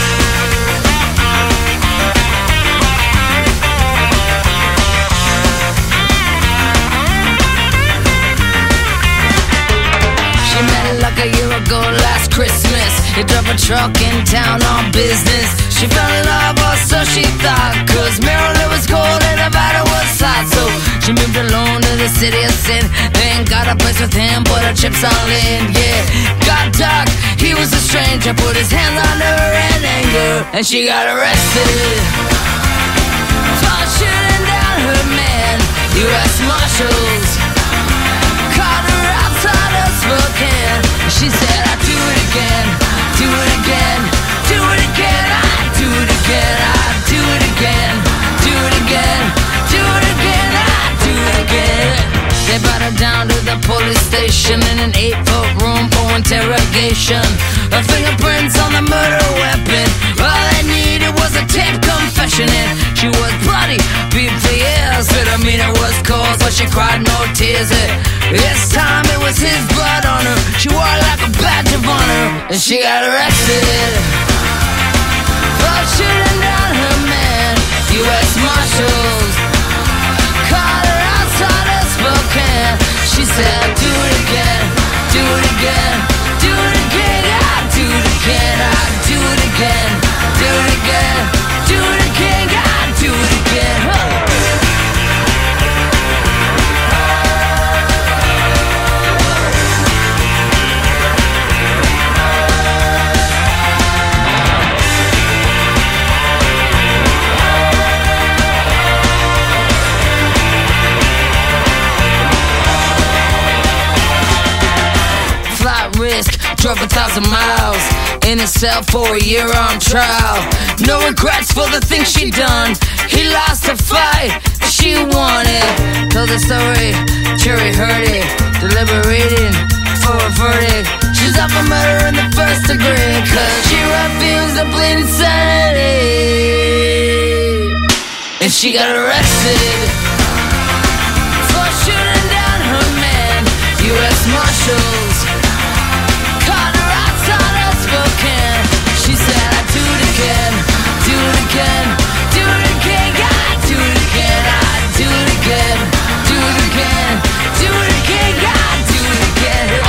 She met like a year ago last Christmas. He drove a truck in town on business. She fell in love, or so she thought, cause Maryland was cold and Nevada was hot. So she moved alone to the city of sin. Then got a place with him, put her chips all in, yeah. Got dark, he was a stranger. Put his hands on her in anger, and she got arrested for shooting down her man. U S Marshals caught her outside of Spokane. She said, I do it again, do it again, do it again, I do it again, I do it again, do it again, do it again, I do it again. They brought her down to the police station in an eight-foot room for interrogation. Her fingerprints on the murder weapon. All they needed was a tape confession, and she was bloody, beat for years. But I mean it was cold, but she cried no tears. This time it was his blood on her. She wore it like a badge of honor, and she got arrested for shooting down her man. U S Marshals caught her outside of Spokane. She said, do it again, do it again, do it again, I do it again, I do it again, do it again, do it again, I do it again, huh? Drove a thousand miles in a cell for a year on trial. No regrets for the things she done. He lost a fight, she won it. Told the story, jury heard it, deliberating for a verdict. She's up for murder in the first degree, cause she refused to plead insanity. And she got arrested for shooting down her man. U S Marshals she said, I do it again, do it again, do it again, I do it again, I do it again, do it again, do it again, I do it again.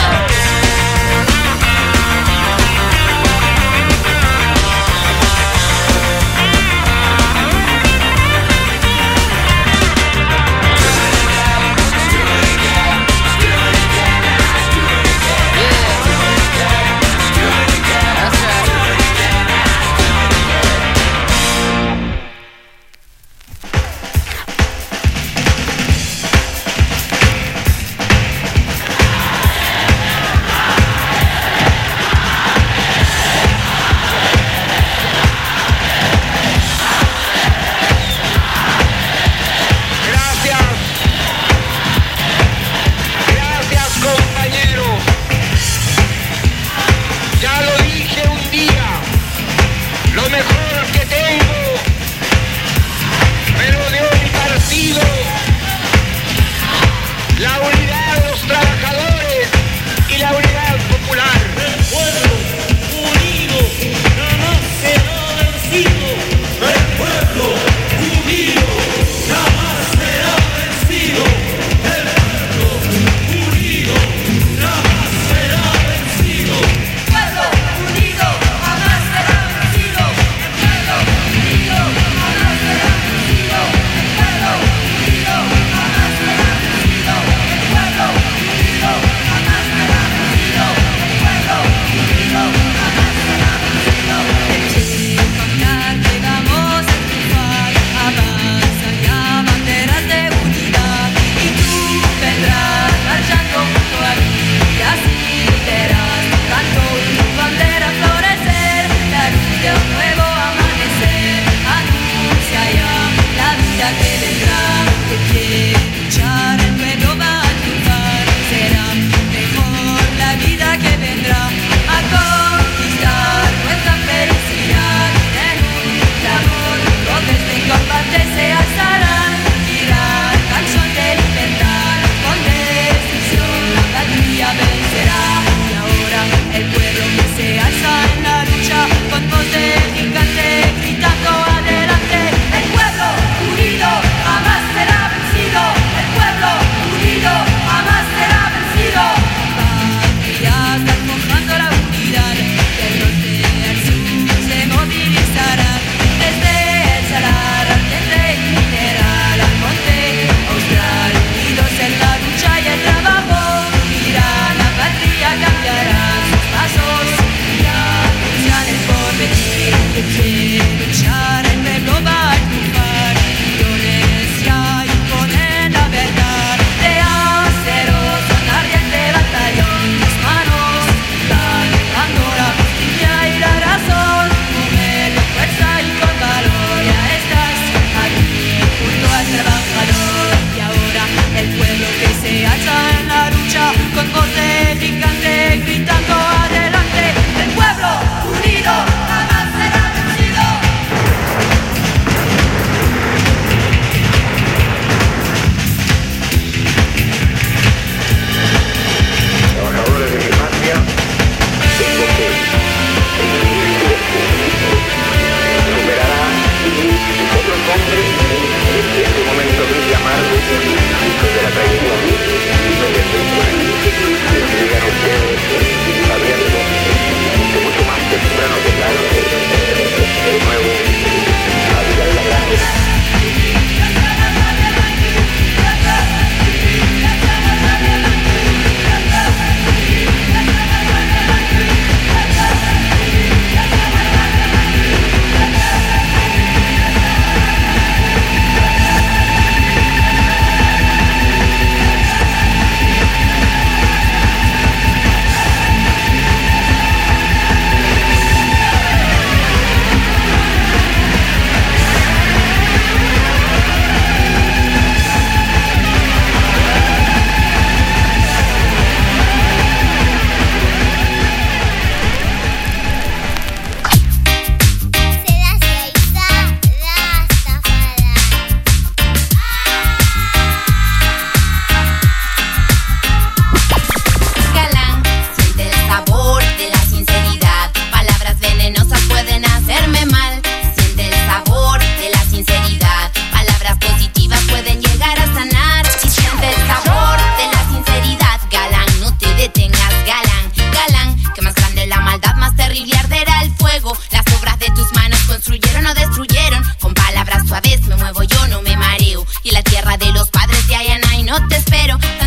Pueblo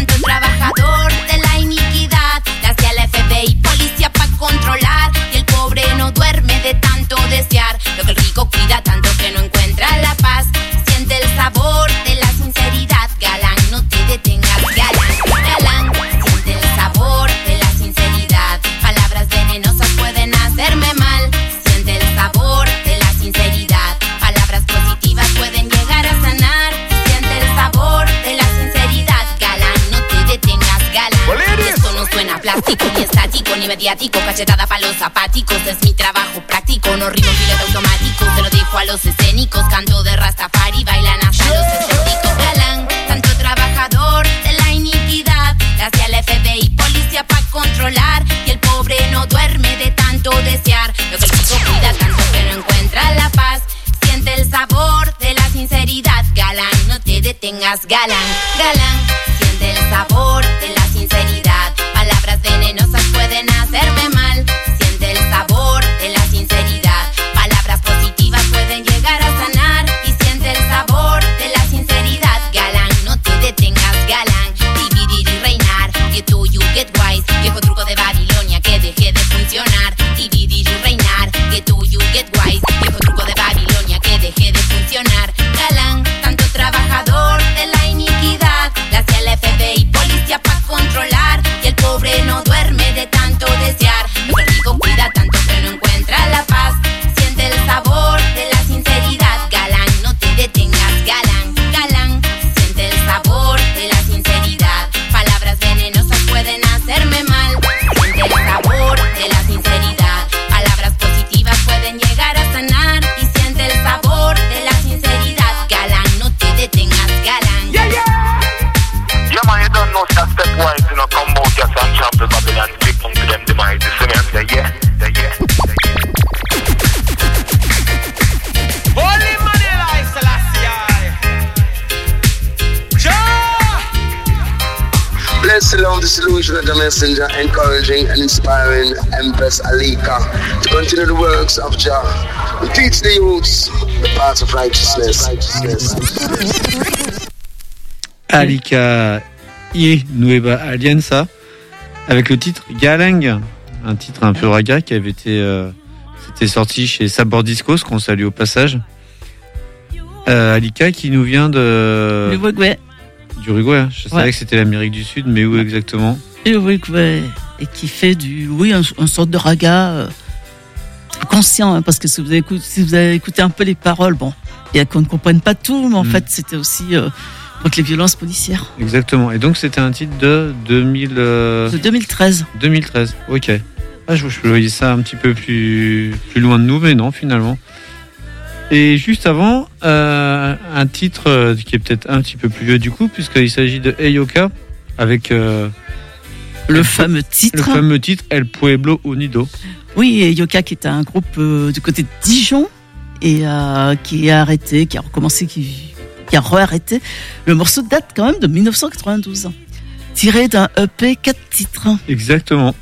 tanto trabajador de la iniquidad. Le hace a la F B I policía pa' controlar y el pobre no duerme de tanto desear. Lo que el rico cuida tanto que no encuentra la paz. Siente el sabor de la sinceridad. Galán, no te detengas, galán, galán. Siente el sabor de la sinceridad. Palabras venenosas pueden hacerme mal. Siente el sabor de la sinceridad. Palabras positivas pueden llegar a sanar. Siente el sabor de la sinceridad. Galán, no te detengas, galán. Esto no suena plástico, ni estático, ni mediático. Cachetada pa' los zapáticos. Es mi trabajo práctico. No rimo en piloto automático. Se lo dejo a los escénicos. Canto de Rastafari, bailan hasta los escépticos. Galán, tanto trabajador de la iniquidad. Hacia la F B I policía pa' controlar y el pobre no duerme de tanto desear. Lo que el chico cuida tanto que no encuentra la paz. Siente el sabor de la sinceridad. Galán, no te detengas, galán, galán. Siente el sabor de la sinceridad. Palabras venenosas pueden hacerme mal. Siente el sabor de la sinceridad. Palabras positivas pueden llegar a sanar. Y siente el sabor de la sinceridad. Galán, no te detengas, galán. Dividir y reinar. Get to you, get wise. Viejo truco de Babilonia que deje de funcionar. Dividir y reinar. Get to you, get wise. Viejo truco de Babilonia que deje de funcionar. Galán, tanto trabajador de la iniquidad. Le hace a la F B I policía pa' controlar y el pobre no duerme de tanto desear. Lo que el rico cuida tanto que no encuentra la paz. Siente el sabor de la sinceridad. Galán, no te detengas, galán, galán. Siente el sabor de la sinceridad. Palabras venenosas pueden hacerme mal. Siente el sabor de la sinceridad. Palabras positivas pueden llegar a sanar. Y siente el sabor de la sinceridad. Galán, no te detengas, galán. Yeah, yeah. Yeah, man, you don't know that stepwise, you know, come out just and trample Babylon, kick them to them demise. You see me, I'm there, yeah, there, yeah, there, yeah. Holy Manila Selassie. Jah. Bless the Lord, the solution of the messenger, encouraging and inspiring Empress Alika to continue the works of Jah and teach the youths the path of righteousness. Alika y Nueva Alianza avec le titre Galang, un titre un peu raga qui avait été euh, c'était sorti chez Sabor Discos, qu'on salue au passage. Euh, Alika qui nous vient de L'Uruguay. d'Uruguay, hein. Je savais Ouais. que c'était l'Amérique du Sud, mais où exactement? L'Uruguay. Et qui fait du, oui, un, un sorte de raga euh, conscient, hein, parce que si vous, avez écouté, si vous avez écouté un peu les paroles, bon, il y a qu'on ne comprenne pas tout, mais en Mm. fait, c'était aussi euh, contre les violences policières. Exactement. Et donc c'était un titre de deux mille, euh, De deux mille treize. deux mille treize. Ok. Ah, je, je voyais ça un petit peu plus, plus loin de nous, mais non, finalement. Et juste avant, euh, un titre euh, qui est peut-être un petit peu plus vieux du coup, puisqu'il s'agit de Eyoka, avec euh, Le El- fameux titre. le fameux titre El Pueblo Unido. Oui, et Yoka qui était un groupe euh, du côté de Dijon et euh, qui a arrêté, qui a recommencé, qui, qui a re-arrêté. Le morceau date quand même de dix-neuf cent quatre-vingt-douze, tiré d'un E P quatre titres. Exactement.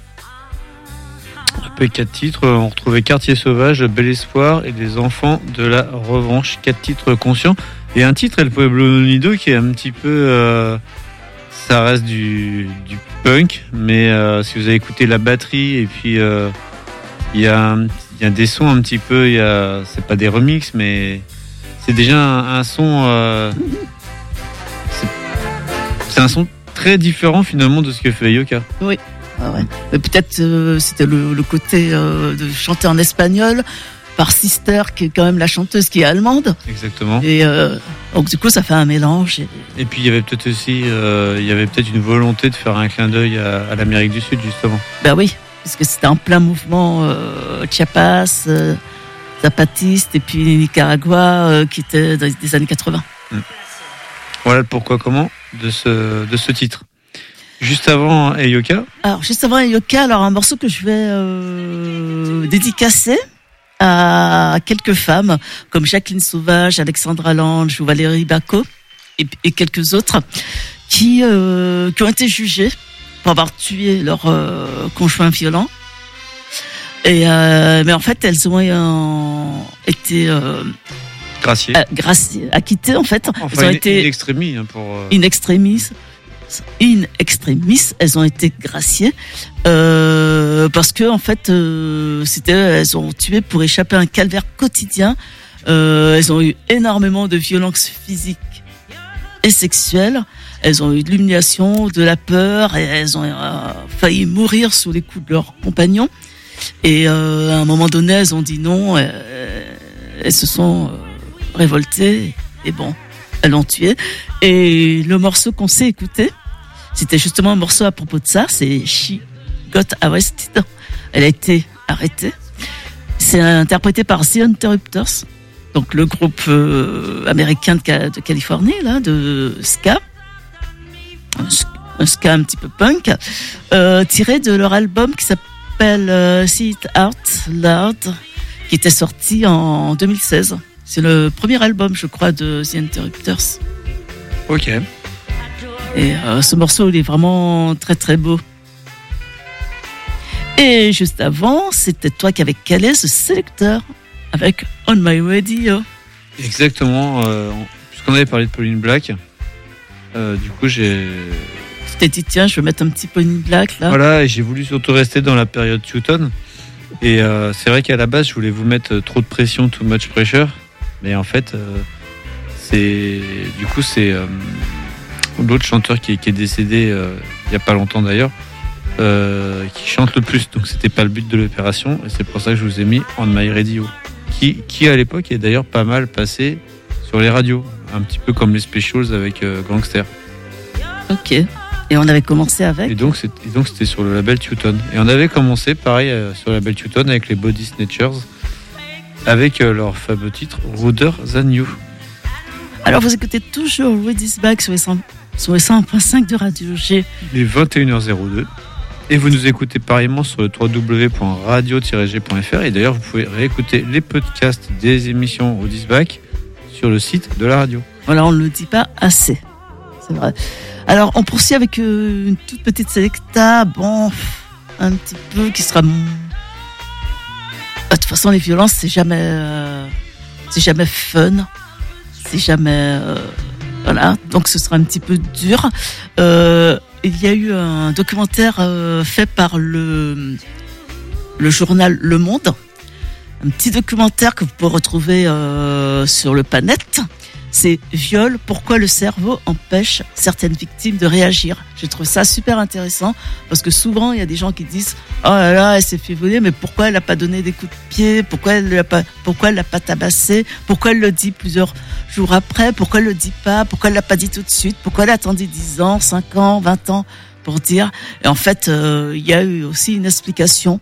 Après quatre titres, on retrouvait Quartier Sauvage, Bel Espoir et Les Enfants de la Revanche. Quatre titres conscients. Et un titre, El Pueblo Unido, qui est un petit peu... euh, ça reste du, du punk, mais euh, si vous avez écouté la batterie, et puis euh, il y, a un- il y a des sons un petit peu... il y a, c'est pas des remixes, mais c'est déjà un, un son... euh, c'est, c'est un son très différent finalement de ce que fait Yoka. Ah ouais. Mais peut-être euh, c'était le, le côté euh, de chanter en espagnol par Sister, qui est quand même la chanteuse qui est allemande. Exactement. Et euh, donc du coup, ça fait un mélange. Et, Et puis il y avait peut-être aussi, euh, il y avait peut-être une volonté de faire un clin d'œil à, à l'Amérique du Sud justement. ben oui, parce que c'était en plein mouvement euh, Chiapas, euh, zapatiste, et puis Nicaragua, euh, qui était dans les années quatre-vingts. Voilà le pourquoi comment de ce de ce titre. Juste avant Eyoka, Alors, juste avant Yoka, alors un morceau que je vais euh, dédicacer à quelques femmes, comme Jacqueline Sauvage, Alexandra Lange ou Valérie Bacot, et, et quelques autres, qui, euh, qui ont été jugées pour avoir tué leur euh, conjoint violent. Et, euh, mais en fait, elles ont euh, été euh, gracié. euh, graciées, acquittées, en fait. Enfin, elles ont in, été in extremis hein, pour. euh, in extremis. in extremis, elles ont été graciées euh, parce que en fait, euh, c'était, elles ont tué pour échapper à un calvaire quotidien. Euh, elles ont eu énormément de violences physiques et sexuelles. Elles ont eu de l'humiliation, de la peur, et elles ont euh, failli mourir sous les coups de leurs compagnons. Et euh, à un moment donné, elles ont dit non. Euh, elles se sont euh, révoltées. Et bon, elles l'ont tué. Et le morceau qu'on s'est écouté, c'était justement un morceau à propos de ça. C'est She Got Arrested. Elle a été arrêtée. C'est interprété par The Interrupters, donc le groupe euh, américain de, de Californie, là, de ska. Un ska un petit peu punk, euh, tiré de leur album qui s'appelle euh, See It Out Loud, qui était sorti en deux mille seize. C'est le premier album, je crois, de The Interrupters. Ok. Et euh, ce morceau, il est vraiment très très beau. Et juste avant, c'était toi qui avais calé ce sélecteur avec On My Radio. Exactement. Euh, puisqu'on avait parlé de Pauline Black, euh, du coup, j'ai. Je t'ai dit, tiens, je vais mettre un petit Pauline Black là. Voilà, et j'ai voulu surtout rester dans la période Newton. Et euh, c'est vrai qu'à la base, je voulais vous mettre trop de pression, too much pressure. Mais en fait, euh, c'est. Du coup, c'est. Euh, l'autre chanteur qui est, qui est décédé euh, il n'y a pas longtemps d'ailleurs. Euh, qui chante le plus, donc c'était pas le but de l'opération, et c'est pour ça que je vous ai mis On My Radio, qui, qui à l'époque est d'ailleurs pas mal passé sur les radios, un petit peu comme les specials avec euh, Gangster. Ok. Et on avait commencé avec. Et donc, c'est, et donc c'était sur le label Newton. Et on avait commencé pareil euh, sur le label Newton avec les Body Snatchers, avec euh, leur fameux titre Ruder Than You. Alors vous écoutez toujours Ready's Back sur les cent sur les cent un virgule cinq de Radio G. Il est vingt et une heures zéro deux. Et vous nous écoutez pareillement sur le w w w point radio tiret g point f r. Et d'ailleurs, vous pouvez réécouter les podcasts des émissions au Disbac sur le site de la radio. Voilà, on ne le dit pas assez. C'est vrai. Alors, on poursuit avec euh, une toute petite sélecta. Bon, un petit peu qui sera. De toute façon, les violences, c'est jamais. Euh, c'est jamais fun. C'est jamais. Euh, voilà. Donc, ce sera un petit peu dur. Euh. Il y a eu un documentaire euh, fait par le, le journal Le Monde. Un petit documentaire que vous pouvez retrouver euh, sur le Panet. C'est Viol, pourquoi le cerveau empêche certaines victimes de réagir. Je trouve ça super intéressant parce que souvent, il y a des gens qui disent « Oh là là, elle s'est fait voler, mais pourquoi elle n'a pas donné des coups de pied ? Pourquoi elle l'a pas, pourquoi elle l'a pas tabassé ? Pourquoi elle le dit plusieurs jours après ? Pourquoi elle le dit pas ? Pourquoi elle l'a pas dit tout de suite ? Pourquoi elle a attendu dix ans, cinq ans, vingt ans pour dire ?» Et en fait, euh, il y a eu aussi une explication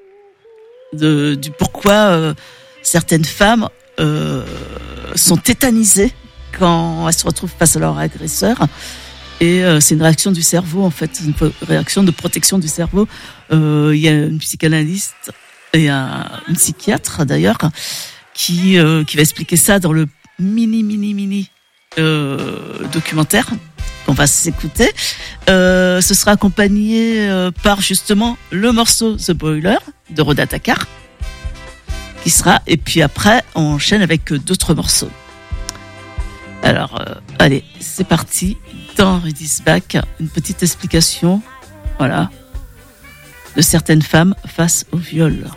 de, du pourquoi euh, certaines femmes euh, sont tétanisées quand elles se retrouvent face à leur agresseur. Et euh, c'est une réaction du cerveau, en fait, une réaction de protection du cerveau. Euh, il y a une psychanalyste et un, une psychiatre, d'ailleurs, qui, euh, qui va expliquer ça dans le mini, mini, mini euh, documentaire qu'on va s'écouter. Euh, ce sera accompagné euh, par, justement, le morceau The Boiler de Rhoda Takar, qui sera... Et puis après, on enchaîne avec d'autres morceaux. Alors, euh, allez, c'est parti. Dans Ready's Back, une petite explication, voilà, de certaines femmes face au viol.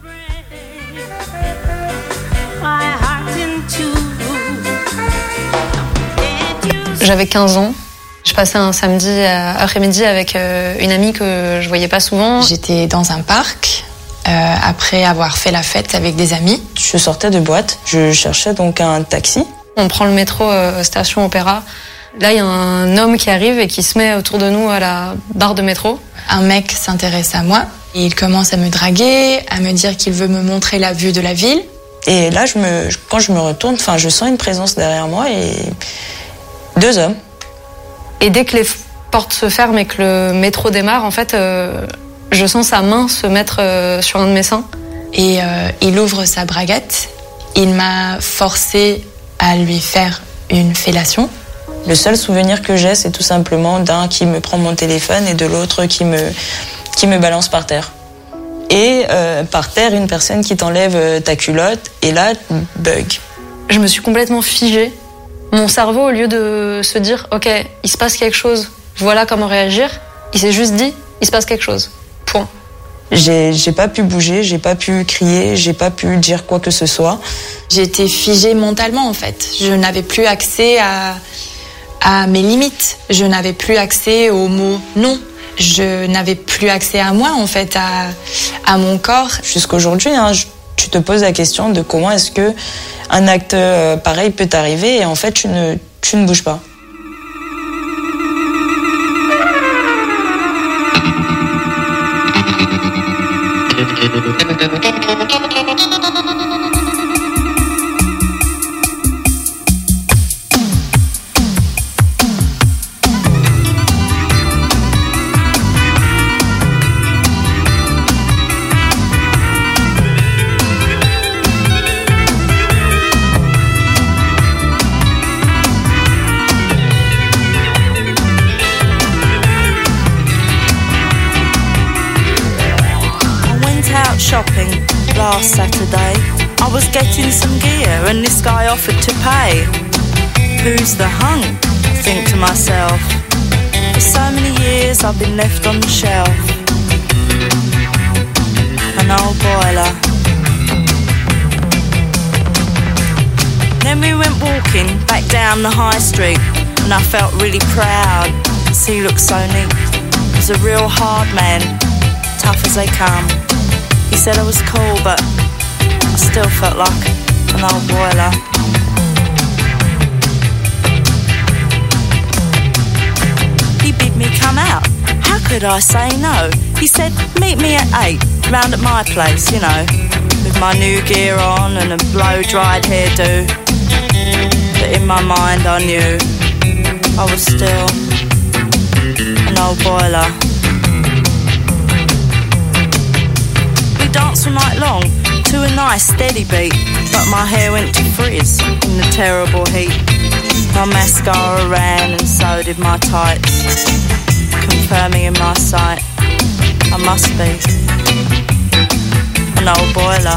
J'avais quinze ans. Je passais un samedi après-midi avec une amie que je voyais pas souvent. J'étais dans un parc. Euh, après avoir fait la fête avec des amis. Je sortais de boîte. Je cherchais donc un taxi. On prend le métro euh, station Opéra. Là, il y a un homme qui arrive et qui se met autour de nous à la barre de métro. Un mec s'intéresse à moi. Et il commence à me draguer, à me dire qu'il veut me montrer la vue de la ville. Et là, je me, quand je me retourne, enfin, je sens une présence derrière moi et deux hommes. Et dès que les portes se ferment et que le métro démarre, en fait, euh, je sens sa main se mettre euh, sur un de mes seins. Et euh, il ouvre sa braguette. Il m'a forcé à lui faire une fellation. Le seul souvenir que j'ai, c'est tout simplement d'un qui me prend mon téléphone et de l'autre qui me, qui me balance par terre. Et euh, par terre, une personne qui t'enlève ta culotte, et là, bug. Je me suis complètement figée. Mon cerveau, au lieu de se dire « Ok, il se passe quelque chose, voilà comment réagir. Il s'est juste dit, il se passe quelque chose. Point. J'ai, j'ai pas pu bouger, j'ai pas pu crier, j'ai pas pu dire quoi que ce soit. J'étais figée mentalement en fait. Je n'avais plus accès à, à mes limites. Je n'avais plus accès aux mots non. Je n'avais plus accès à moi en fait, à, à mon corps. Jusqu'aujourd'hui, hein, je, tu te poses la question de comment est-ce que un acte euh, pareil peut t'arriver et en fait tu ne, tu ne bouges pas. Shopping last Saturday. I was getting some gear and this guy offered to pay. Who's the hunk? I think to myself. For so many years I've been left on the shelf. An old boiler. Then we went walking back down the high street and I felt really proud because he looked so neat. He was a real hard man, tough as they come. He said I was cool, but I still felt like an old boiler. He bid me come out. How could I say no? He said, meet me at eight, round at my place, you know, with my new gear on and a blow-dried hairdo. But in my mind I knew I was still an old boiler. Danced all night long to a nice steady beat, but my hair went to frizz in the terrible heat. My mascara ran and so did my tights, confirming in my sight I must be an old boiler.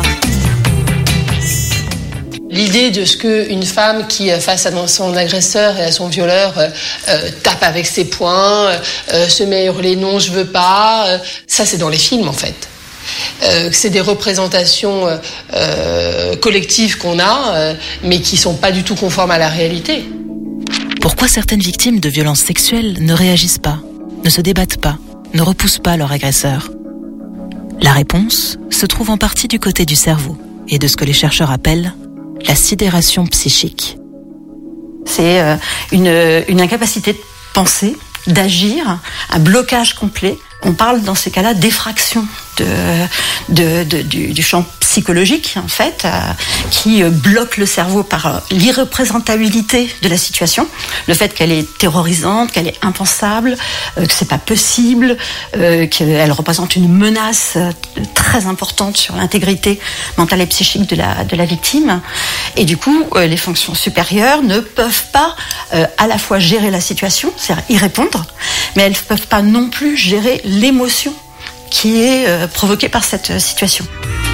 L'idée de ce qu'une femme qui, face à son agresseur et à son violeur, euh, tape avec ses poings, euh, se met à hurler non, je veux pas, euh, ça c'est dans les films en fait. Euh, c'est des représentations euh, euh, collectives qu'on a, euh, mais qui sont pas du tout conformes à la réalité. Pourquoi certaines victimes de violences sexuelles ne réagissent pas, ne se débattent pas, ne repoussent pas leur agresseur ? La réponse se trouve en partie du côté du cerveau et de ce que les chercheurs appellent la sidération psychique. C'est euh, une, une incapacité de penser, d'agir, un blocage complet. On parle dans ces cas-là d'effraction de, de, de, du, du champ psychologique, en fait, euh, qui bloque le cerveau par euh, l'irreprésentabilité de la situation, le fait qu'elle est terrorisante, qu'elle est impensable, euh, que c'est pas possible, euh, qu'elle représente une menace euh, très importante sur l'intégrité mentale et psychique de la, de la victime. Et du coup, euh, les fonctions supérieures ne peuvent pas euh, à la fois gérer la situation, c'est-à-dire y répondre, mais elles ne peuvent pas non plus gérer l'émotion qui est euh, provoquée par cette euh, situation.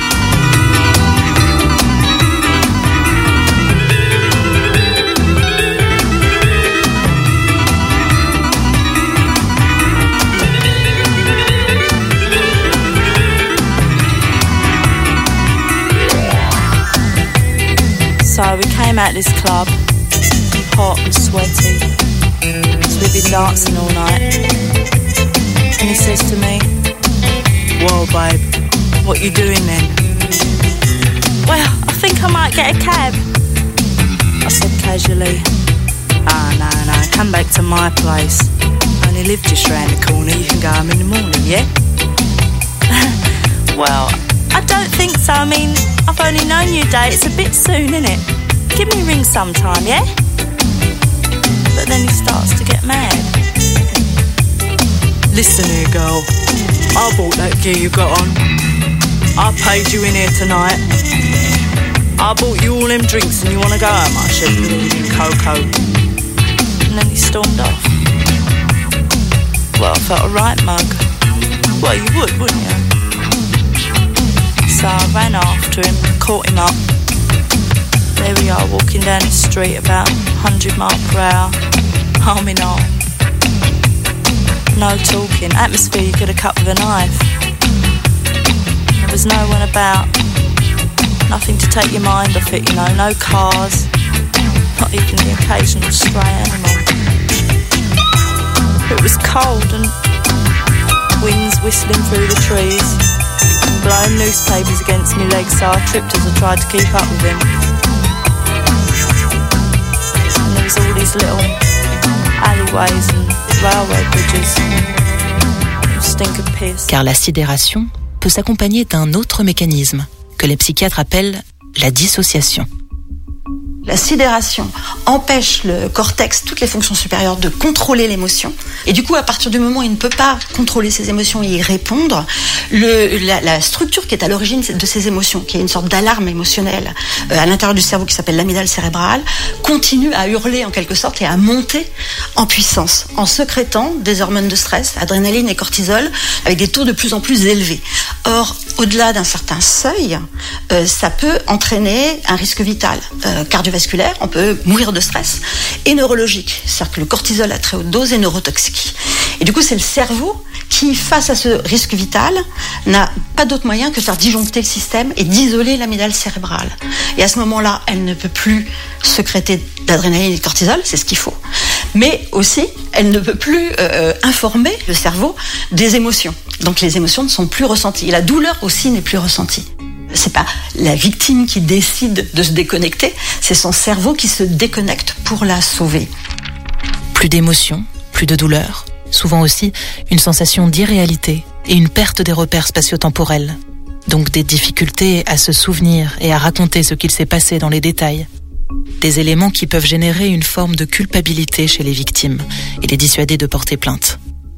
So we came out this club, hot and sweaty, so we've been dancing all night. And he says to me, "Whoa, babe, what you doing then?" "Well, I think I might get a cab." I said casually, "Ah, no, no, come back to my place. I only live just round the corner, you can go home in the morning, yeah?" "Well, I don't think so. I mean, I've only known you a day, it's a bit soon, isn't it? Give me a ring sometime, yeah?" But then he starts to get mad. "Listen here, girl, I bought that gear you got on. I paid you in here tonight. I bought you all them drinks and you want to go home, I said, you cocoa." And then he stormed off. Well, I felt a right mug. Well, you would, wouldn't you? So I ran after him, caught him up. There we are, walking down the street about one hundred miles per hour, arm in arm. no talking. Atmosphere you could have cut with a knife. There was no one about. Nothing to take your mind off it, you know. No cars. Not even the occasional stray animal. It was cold and winds whistling through the trees and blowing newspapers against my legs, so I tripped as I tried to keep up with him. And there was all these little alleyways and railway bridges. Stink of piss. Car la sidération peut s'accompagner d'un autre mécanisme que les psychiatres appellent la dissociation. La sidération empêche le cortex, toutes les fonctions supérieures, de contrôler l'émotion. Et du coup, à partir du moment où il ne peut pas contrôler ses émotions et y répondre, le, la, la structure qui est à l'origine de ces émotions, qui est une sorte d'alarme émotionnelle euh, à l'intérieur du cerveau qui s'appelle l'amygdale cérébrale, continue à hurler en quelque sorte et à monter en puissance, en sécrétant des hormones de stress, adrénaline et cortisol, avec des taux de plus en plus élevés. Or, au-delà d'un certain seuil, euh, ça peut entraîner un risque vital euh, cardiovasculaire, on peut mourir de stress, et neurologique, c'est-à-dire que le cortisol à très haute dose est neurotoxique. Et du coup, c'est le cerveau qui, face à ce risque vital, n'a pas d'autre moyen que de faire disjoncter le système et d'isoler l'amygdale cérébrale. Et à ce moment-là, elle ne peut plus sécréter d'adrénaline et de cortisol, c'est ce qu'il faut. Mais aussi, elle ne peut plus euh, informer le cerveau des émotions. Donc les émotions ne sont plus ressenties. Et la douleur aussi n'est plus ressentie. C'est pas la victime qui décide de se déconnecter, c'est son cerveau qui se déconnecte pour la sauver. Plus d'émotions, plus de douleur, souvent aussi une sensation d'irréalité et une perte des repères spatio-temporels. Donc des difficultés à se souvenir et à raconter ce qu'il s'est passé dans les détails. Des éléments qui peuvent générer une forme de culpabilité chez les victimes et les dissuader de porter plainte.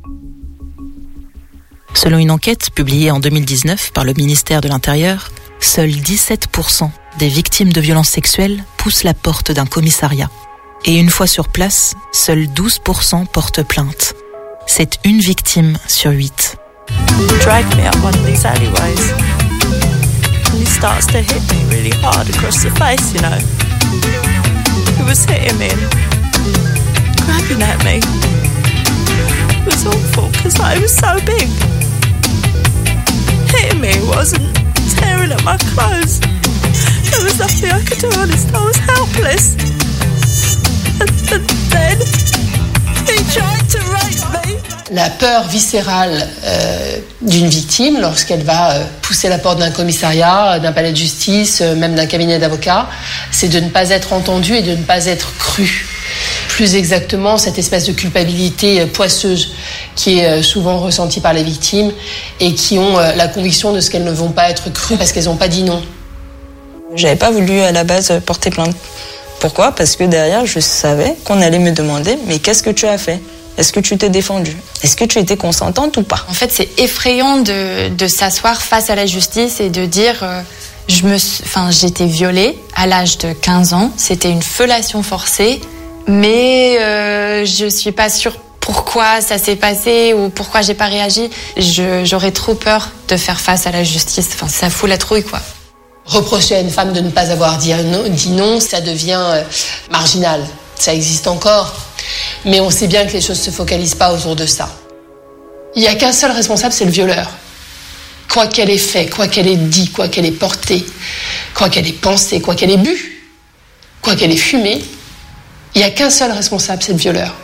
Selon une enquête publiée en deux mille dix-neuf par le ministère de l'Intérieur, seuls dix-sept pour cent des victimes de violences sexuelles poussent la porte d'un commissariat. Et une fois sur place, seuls douze pour cent portent plainte. C'est une victime sur huit. Drag me up one of these alleyways and he starts to hit me really hard across the face, you know. He was hitting me and grabbing at me. It was awful because like, it was so big. Hitting me wasn't tearing at my clothes. There was nothing I could do, honest. I was helpless. And, and then he tried to rape me. La peur viscérale euh, d'une victime lorsqu'elle va euh, pousser la porte d'un commissariat, d'un palais de justice, euh, même d'un cabinet d'avocats, c'est de ne pas être entendue et de ne pas être crue. Plus exactement, cette espèce de culpabilité euh, poisseuse qui est euh, souvent ressentie par les victimes et qui ont euh, la conviction de ce qu'elles ne vont pas être crues parce qu'elles n'ont pas dit non. J'avais pas voulu à la base porter plainte. Pourquoi ? Parce que derrière, je savais qu'on allait me demander « mais qu'est-ce que tu as fait ? Est-ce que tu t'es défendue ? Est-ce que tu étais consentante ou pas ?» En fait, c'est effrayant de, de s'asseoir face à la justice et de dire euh, je me, enfin, j'étais violée à l'âge de quinze ans, c'était une fellation forcée, mais euh, je suis pas sûre pourquoi ça s'est passé ou pourquoi j'ai pas réagi. Je, j'aurais trop peur de faire face à la justice. Enfin, ça fout la trouille, quoi. Reprocher à une femme de ne pas avoir dit non, dit non ça devient euh, marginal. Ça existe encore. Mais on sait bien que les choses ne se focalisent pas autour de ça. Il n'y a qu'un seul responsable, c'est le violeur. Quoi qu'elle ait fait, quoi qu'elle ait dit, quoi qu'elle ait porté, quoi qu'elle ait pensé, quoi qu'elle ait bu, quoi qu'elle ait fumé, il n'y a qu'un seul responsable, c'est le violeur.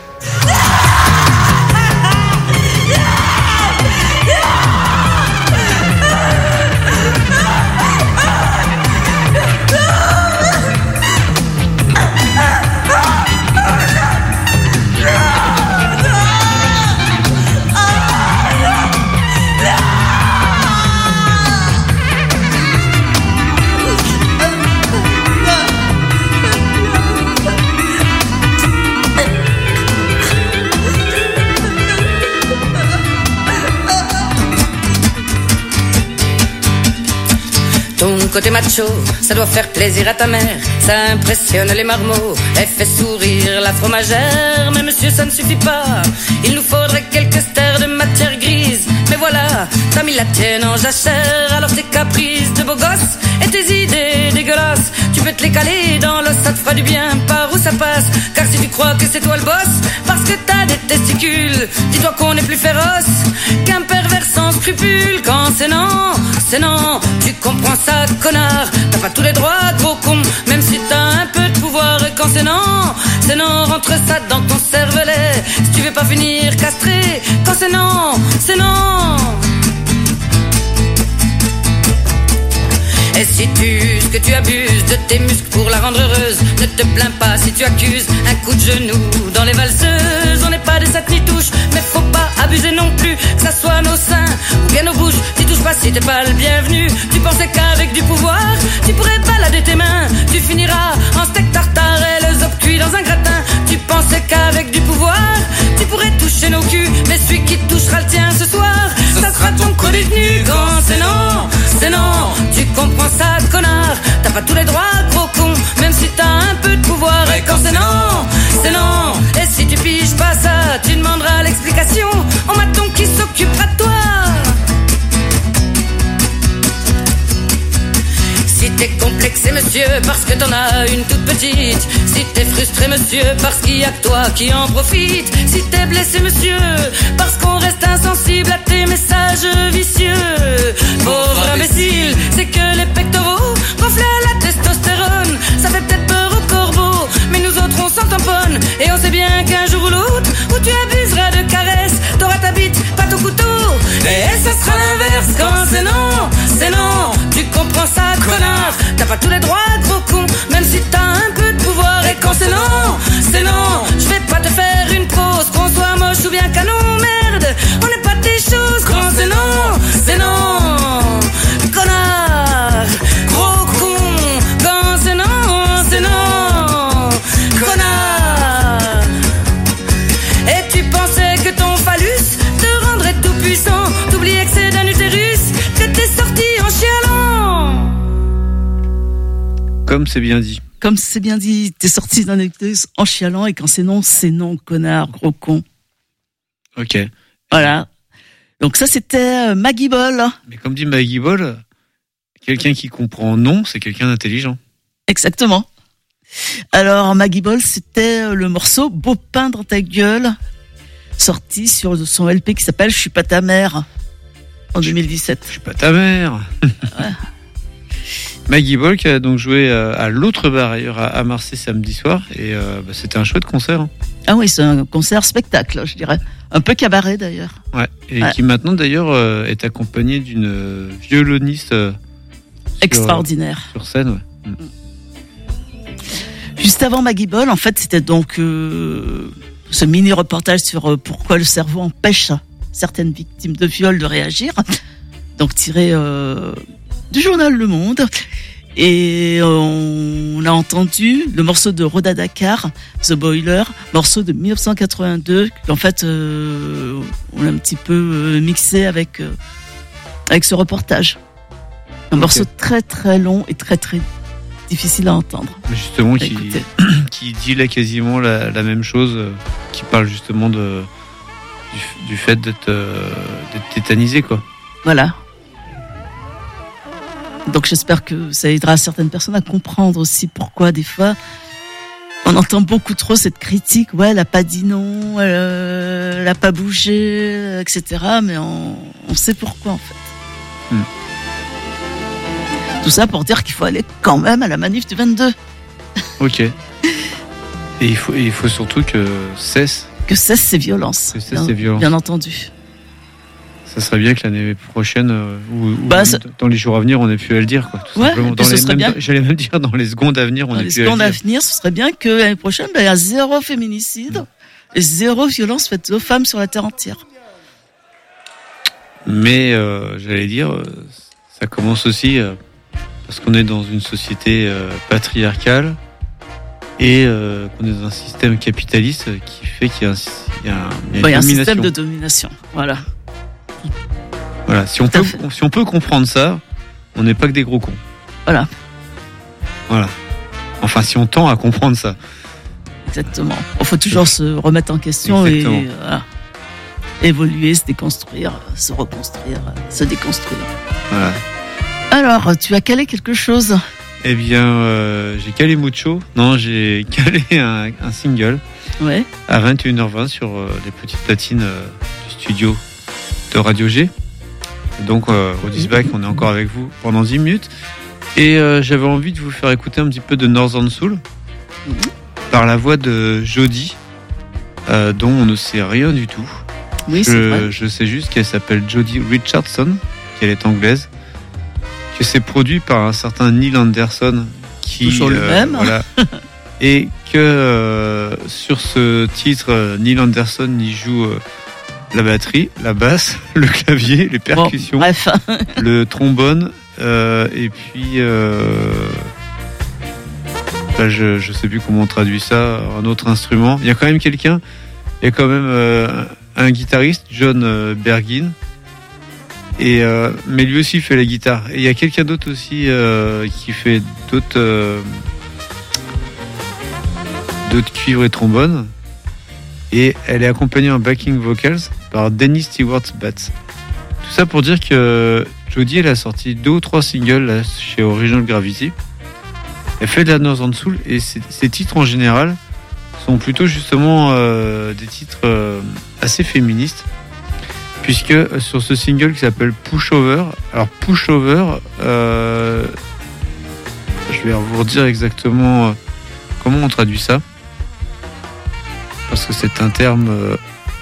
Côté macho, ça doit faire plaisir à ta mère. Ça impressionne les marmots et fait sourire la fromagère. Mais monsieur, ça ne suffit pas. Il nous faudrait quelques stères de matière grise. Mais voilà, t'as mis la tienne en jachère. Alors tes caprices de beau gosse et tes idées dégueulasses, tu peux vais te les caler dans l'os, ça te fera du bien, par où ça passe. Car si tu crois que c'est toi le boss, parce que t'as des testicules, dis-toi qu'on est plus féroce qu'un pervers sans scrupules. Quand c'est non, c'est non, tu comprends ça, connard. T'as pas tous les droits, gros con, même si t'as un peu de pouvoir. Et quand c'est non, c'est non, rentre ça dans ton cervelet, si tu veux pas finir castré. Quand c'est non, c'est non. Et si tu, ce que tu abuses de tes muscles pour la rendre heureuse, ne te plains pas si tu accuses un coup de genou dans les valseuses. On n'est pas des sacs-ni-touches, mais faut pas abuser non plus, que ça soit nos seins ou bien nos bouches. T'y touches pas si t'es pas le bienvenu. Tu pensais qu'avec du pouvoir, tu pourrais balader tes mains, tu finiras en steak tartare et le zop cuit dans un gratin. Tu pensais qu'avec du pouvoir, tu pourrais toucher nos culs, mais celui qui touchera le tien ce soir, ça sera ton co-détenu. Quand c'est non, c'est non, tu comprends ça, connard. T'as pas tous les droits, gros con, même si t'as un peu de pouvoir. Et quand c'est non, c'est non. Et si tu piges pas ça, tu demanderas l'explication au maton qui s'occupera de toi. Si t'es complexé, monsieur, parce que t'en as une toute petite. Si t'es frustré, monsieur, parce qu'il y a que toi qui en profite. Si t'es blessé, monsieur, parce qu'on reste insensible à tes messages vicieux. Pauvre imbécile, c'est que les pectoraux gonflent la testostérone. Ça fait peut-être peur aux corbeaux, mais nous autres on s'en tamponne. Et on sait bien qu'un jour ou l'autre, où tu abuseras de caresses, t'auras ta bite, pas ton couteau. Et ça sera l'inverse. Quand c'est non, c'est non, tu comprends ça, connard. T'as pas tous les droits, gros con, même si t'as un peu de pouvoir. Et quand c'est non, c'est non, je vais pas te faire une pause, qu'on soit moche ou bien canon, merde, on n'est pas des choses. Quand c'est non, c'est non, connard, gros con. Quand c'est non, c'est non, connard. Et tu pensais que ton phallus te rendrait tout puissant, t'oubliais que c'est d'un utérus que t'es sorti en chialant. Comme c'est bien dit. Comme c'est bien dit, t'es sorti d'un utérus en chialant, et quand c'est non, c'est non, connard, gros con. Ok. Voilà. Donc ça, c'était euh, Maggie Ball. Mais comme dit Maggie Ball, quelqu'un qui comprend non, c'est quelqu'un d'intelligent. Exactement. Alors, Maggie Ball, c'était euh, le morceau Beau pain dans ta gueule, sorti sur son L P qui s'appelle Je suis pas ta mère, en deux mille dix-sept. Je suis pas ta mère. Ouais. Maggie Ball qui a donc joué à l'autre bar ailleurs à Marseille samedi soir, et euh, bah, c'était un chouette concert. Hein. Ah oui, c'est un concert spectacle, je dirais. Un peu cabaret d'ailleurs. Ouais, et ouais. Qui maintenant d'ailleurs euh, est accompagné d'une euh, violoniste euh, extraordinaire sur, sur scène. Ouais. Mm. Juste avant Maggie Ball, en fait, c'était donc euh, ce mini reportage sur euh, pourquoi le cerveau empêche certaines victimes de viol de réagir. Donc tiré euh, du journal Le Monde. Et on a entendu le morceau de Roda Dakar, The Boiler, morceau de dix-neuf cent quatre-vingt-deux, qu'en fait euh, on a un petit peu euh, mixé avec euh, avec ce reportage. Un okay. morceau très très long et très très difficile à entendre. Justement, qui, qui dit là quasiment la, la même chose, euh, qui parle justement de du, du fait d'être, euh, d'être tétanisé, quoi. Voilà. Donc j'espère que ça aidera certaines personnes à comprendre aussi pourquoi des fois on entend beaucoup trop cette critique. Ouais, elle a pas dit non, elle, euh, elle a pas bougé, et cetera. Mais on, on sait pourquoi en fait. Hmm. Tout ça pour dire qu'il faut aller quand même à la manif du vingt-deux. Ok. Et il faut, et il faut surtout que cesse. Que cesse ces violences. Que cesse bien, ces violences. Bien entendu. Ça serait bien que l'année prochaine, euh, ou, ou bah, ça... dans les jours à venir, on ait pu à le dire, quoi. Tout ouais, simplement. Dans ce les serait mêmes, bien. J'allais même dire dans les secondes à venir, on dans ait les pu à le dire. Dans les secondes à venir, ce serait bien que l'année prochaine, bah, il y a zéro féminicide mmh. et zéro violence faite aux femmes sur la terre entière. Mais euh, j'allais dire, euh, ça commence aussi euh, parce qu'on est dans une société euh, patriarcale et euh, qu'on est dans un système capitaliste qui fait qu'il y a, un, il y a, un, il y a une ouais, domination. Un système de domination, voilà. Voilà, si on, peut, si on peut comprendre ça, on n'est pas que des gros cons. Voilà. Voilà. Enfin, si on tend à comprendre ça. Exactement. Il faut toujours se remettre en question. Exactement. Et voilà, évoluer, se déconstruire, se reconstruire, se déconstruire. Voilà. Alors, tu as calé quelque chose ? eh bien, euh, j'ai calé Mucho. Non, j'ai calé un, un single ouais. à vingt et une heures vingt sur euh, les petites platines euh, du studio de Radio G. Et donc, euh, au Disback, on est encore avec vous pendant dix minutes. Et euh, j'avais envie de vous faire écouter un petit peu de Northern Soul mmh. par la voix de Jodie, euh, dont on ne sait rien du tout. Oui, je, c'est vrai. je sais juste qu'elle s'appelle Jodie Richardson, qu'elle est anglaise, que c'est produit par un certain Neil Anderson, qui toujours le euh, même. Voilà, et que euh, sur ce titre, Neil Anderson y joue euh, la batterie, la basse, le clavier, les percussions, bon, bref. le trombone, euh, et puis euh, là, je je sais plus comment on traduit ça, un autre instrument. Il y a quand même quelqu'un, il y a quand même euh, un guitariste, John euh, Bergin. Et euh, mais lui aussi fait la guitare. Et il y a quelqu'un d'autre aussi euh, qui fait d'autres euh, d'autres cuivres et trombones. Et elle est accompagnée en backing vocals par Dennis Stewart Batts. Tout ça pour dire que Jodie, elle a sorti deux ou trois singles là, chez Original Gravity. Elle fait de la Northern Soul et ses, ses titres en général sont plutôt justement euh, des titres euh, assez féministes. Puisque sur ce single qui s'appelle Pushover, alors Pushover, euh, je vais vous redire exactement euh, comment on traduit ça, parce que c'est un terme, euh,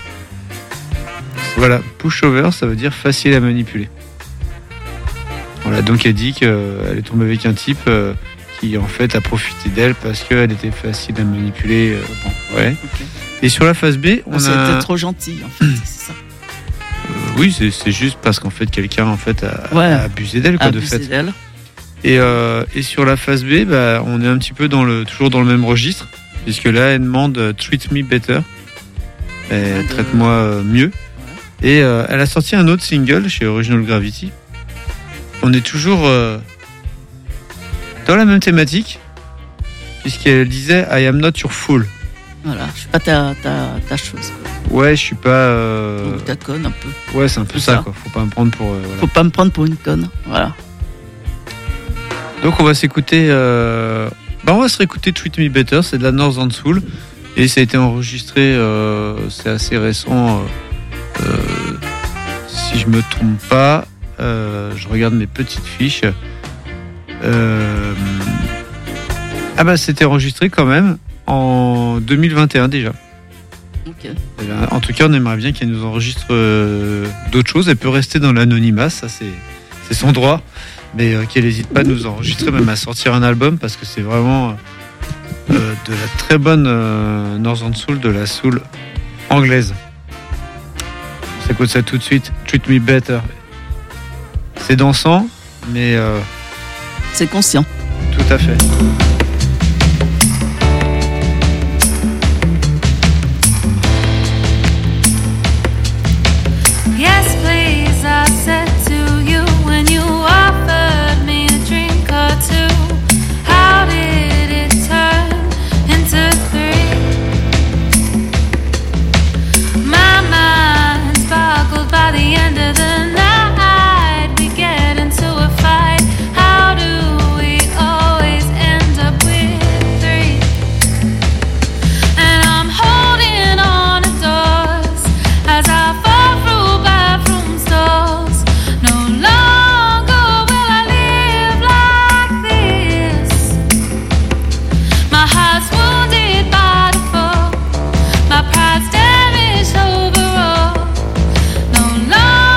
voilà, Pushover, ça veut dire facile à manipuler. Voilà, donc elle dit qu'elle est tombée avec un type euh, qui en fait a profité d'elle parce qu'elle était facile à manipuler. Euh, bon, ouais. Okay. Et sur la phase B, on C'était a. C'était trop gentil, en fait, c'est ça. Oui, c'est, c'est juste parce qu'en fait quelqu'un en fait a, ouais, a abusé d'elle, quoi, abusé de fait. D'elle. Et, euh, et sur la phase B, bah, on est un petit peu dans le toujours dans le même registre, puisque là elle demande uh, Treat Me Better, et, ouais, de... traite-moi euh, mieux. Ouais. Et euh, elle a sorti un autre single chez Original Gravity. On est toujours euh, dans la même thématique, puisqu'elle disait I am not your fool. Voilà, je suis pas ta, ta, ta chose. Quoi. Ouais, je suis pas. Euh... Donc ta conne un peu. Ouais, c'est un peu ça, ça, quoi. Faut pas me prendre pour. Euh, voilà. Faut pas me prendre pour une conne. Voilà. Donc on va s'écouter. Euh... Bah, on va se réécouter Treat Me Better, c'est de la Northern Soul. Et ça a été enregistré, euh, c'est assez récent. Euh, euh, si je me trompe pas, euh, je regarde mes petites fiches. Euh... Ah bah, c'était enregistré quand même. En deux mille vingt et un déjà. Okay. En tout cas, on aimerait bien qu'elle nous enregistre euh, d'autres choses. Elle peut rester dans l'anonymat, ça c'est, c'est son droit. Mais euh, qu'elle n'hésite pas à nous enregistrer, même à sortir un album, parce que c'est vraiment euh, de la très bonne euh, Northern Soul, de la soul anglaise. On s'écoute ça tout de suite. Treat Me Better. C'est dansant, mais euh, c'est conscient. Tout à fait. Yes, please, I said to you when you offered me a drink or two. How did it turn into three? My mind's boggled by the end of the night. We get into a fight. How do we always end up with three? And I'm holding on to doors as I fall through bathroom stalls. No longer will I live like this. My heart's wounded by default. My pride's damaged overall. No longer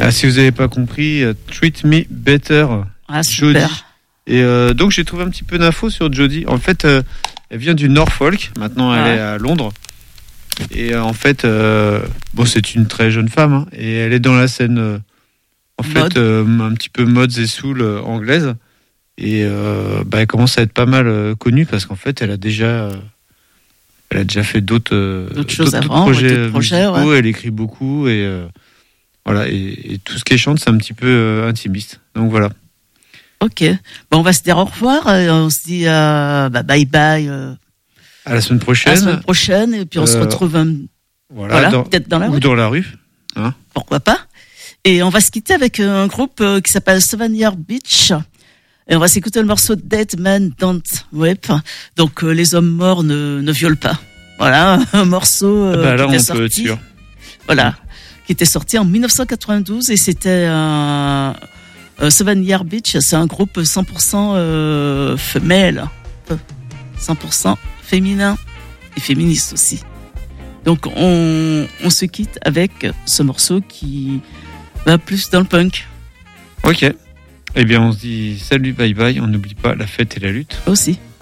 Ah, si vous n'avez pas compris, uh, Treat Me Better, Ah, Jodie. super. Et euh, donc j'ai trouvé un petit peu d'infos sur Jodie. En fait, euh, elle vient du Norfolk. Maintenant, elle Ouais. est à Londres. Et euh, en fait, euh, bon, c'est une très jeune femme, hein, et elle est dans la scène, euh, en Mode. fait, euh, un petit peu mods et soul euh, anglaise. Et euh, bah, elle commence à être pas mal euh, connue parce qu'en fait, elle a déjà, euh, elle a déjà fait d'autres, euh, D'autres choses d'autres avant, projets, ouais, d'autres projets, musicaux. ouais. Elle écrit beaucoup et euh, voilà. Et, et tout ce qu'elle chante, c'est un petit peu euh, intimiste. Donc voilà. Ok. Bon, on va se dire au revoir. Et on se dit euh, bah, bye bye. Euh, À la semaine à prochaine. la semaine prochaine. Et puis on se Euh, retrouve un- Voilà, voilà, dans- peut-être dans la ou rue. dans la rue. Hein. Pourquoi pas. Et on va se quitter avec un groupe euh, qui s'appelle Souvenir Beach. Et on va s'écouter le morceau Dead Man Don't Weep. Donc euh, les hommes morts ne, ne violent pas. Voilà, un morceau euh, Ah bah là, qui on était peut être sorti. sûr. Voilà, qui était sorti en dix-neuf cent quatre-vingt-douze et c'était un euh, Souvenir Beach. C'est un groupe cent pour cent euh, femelle, cent pour cent féminin et féministe aussi. Donc on, on se quitte avec ce morceau qui va plus dans le punk Ok. Eh bien, on se dit salut, bye bye. On n'oublie pas la fête et la lutte. aussi.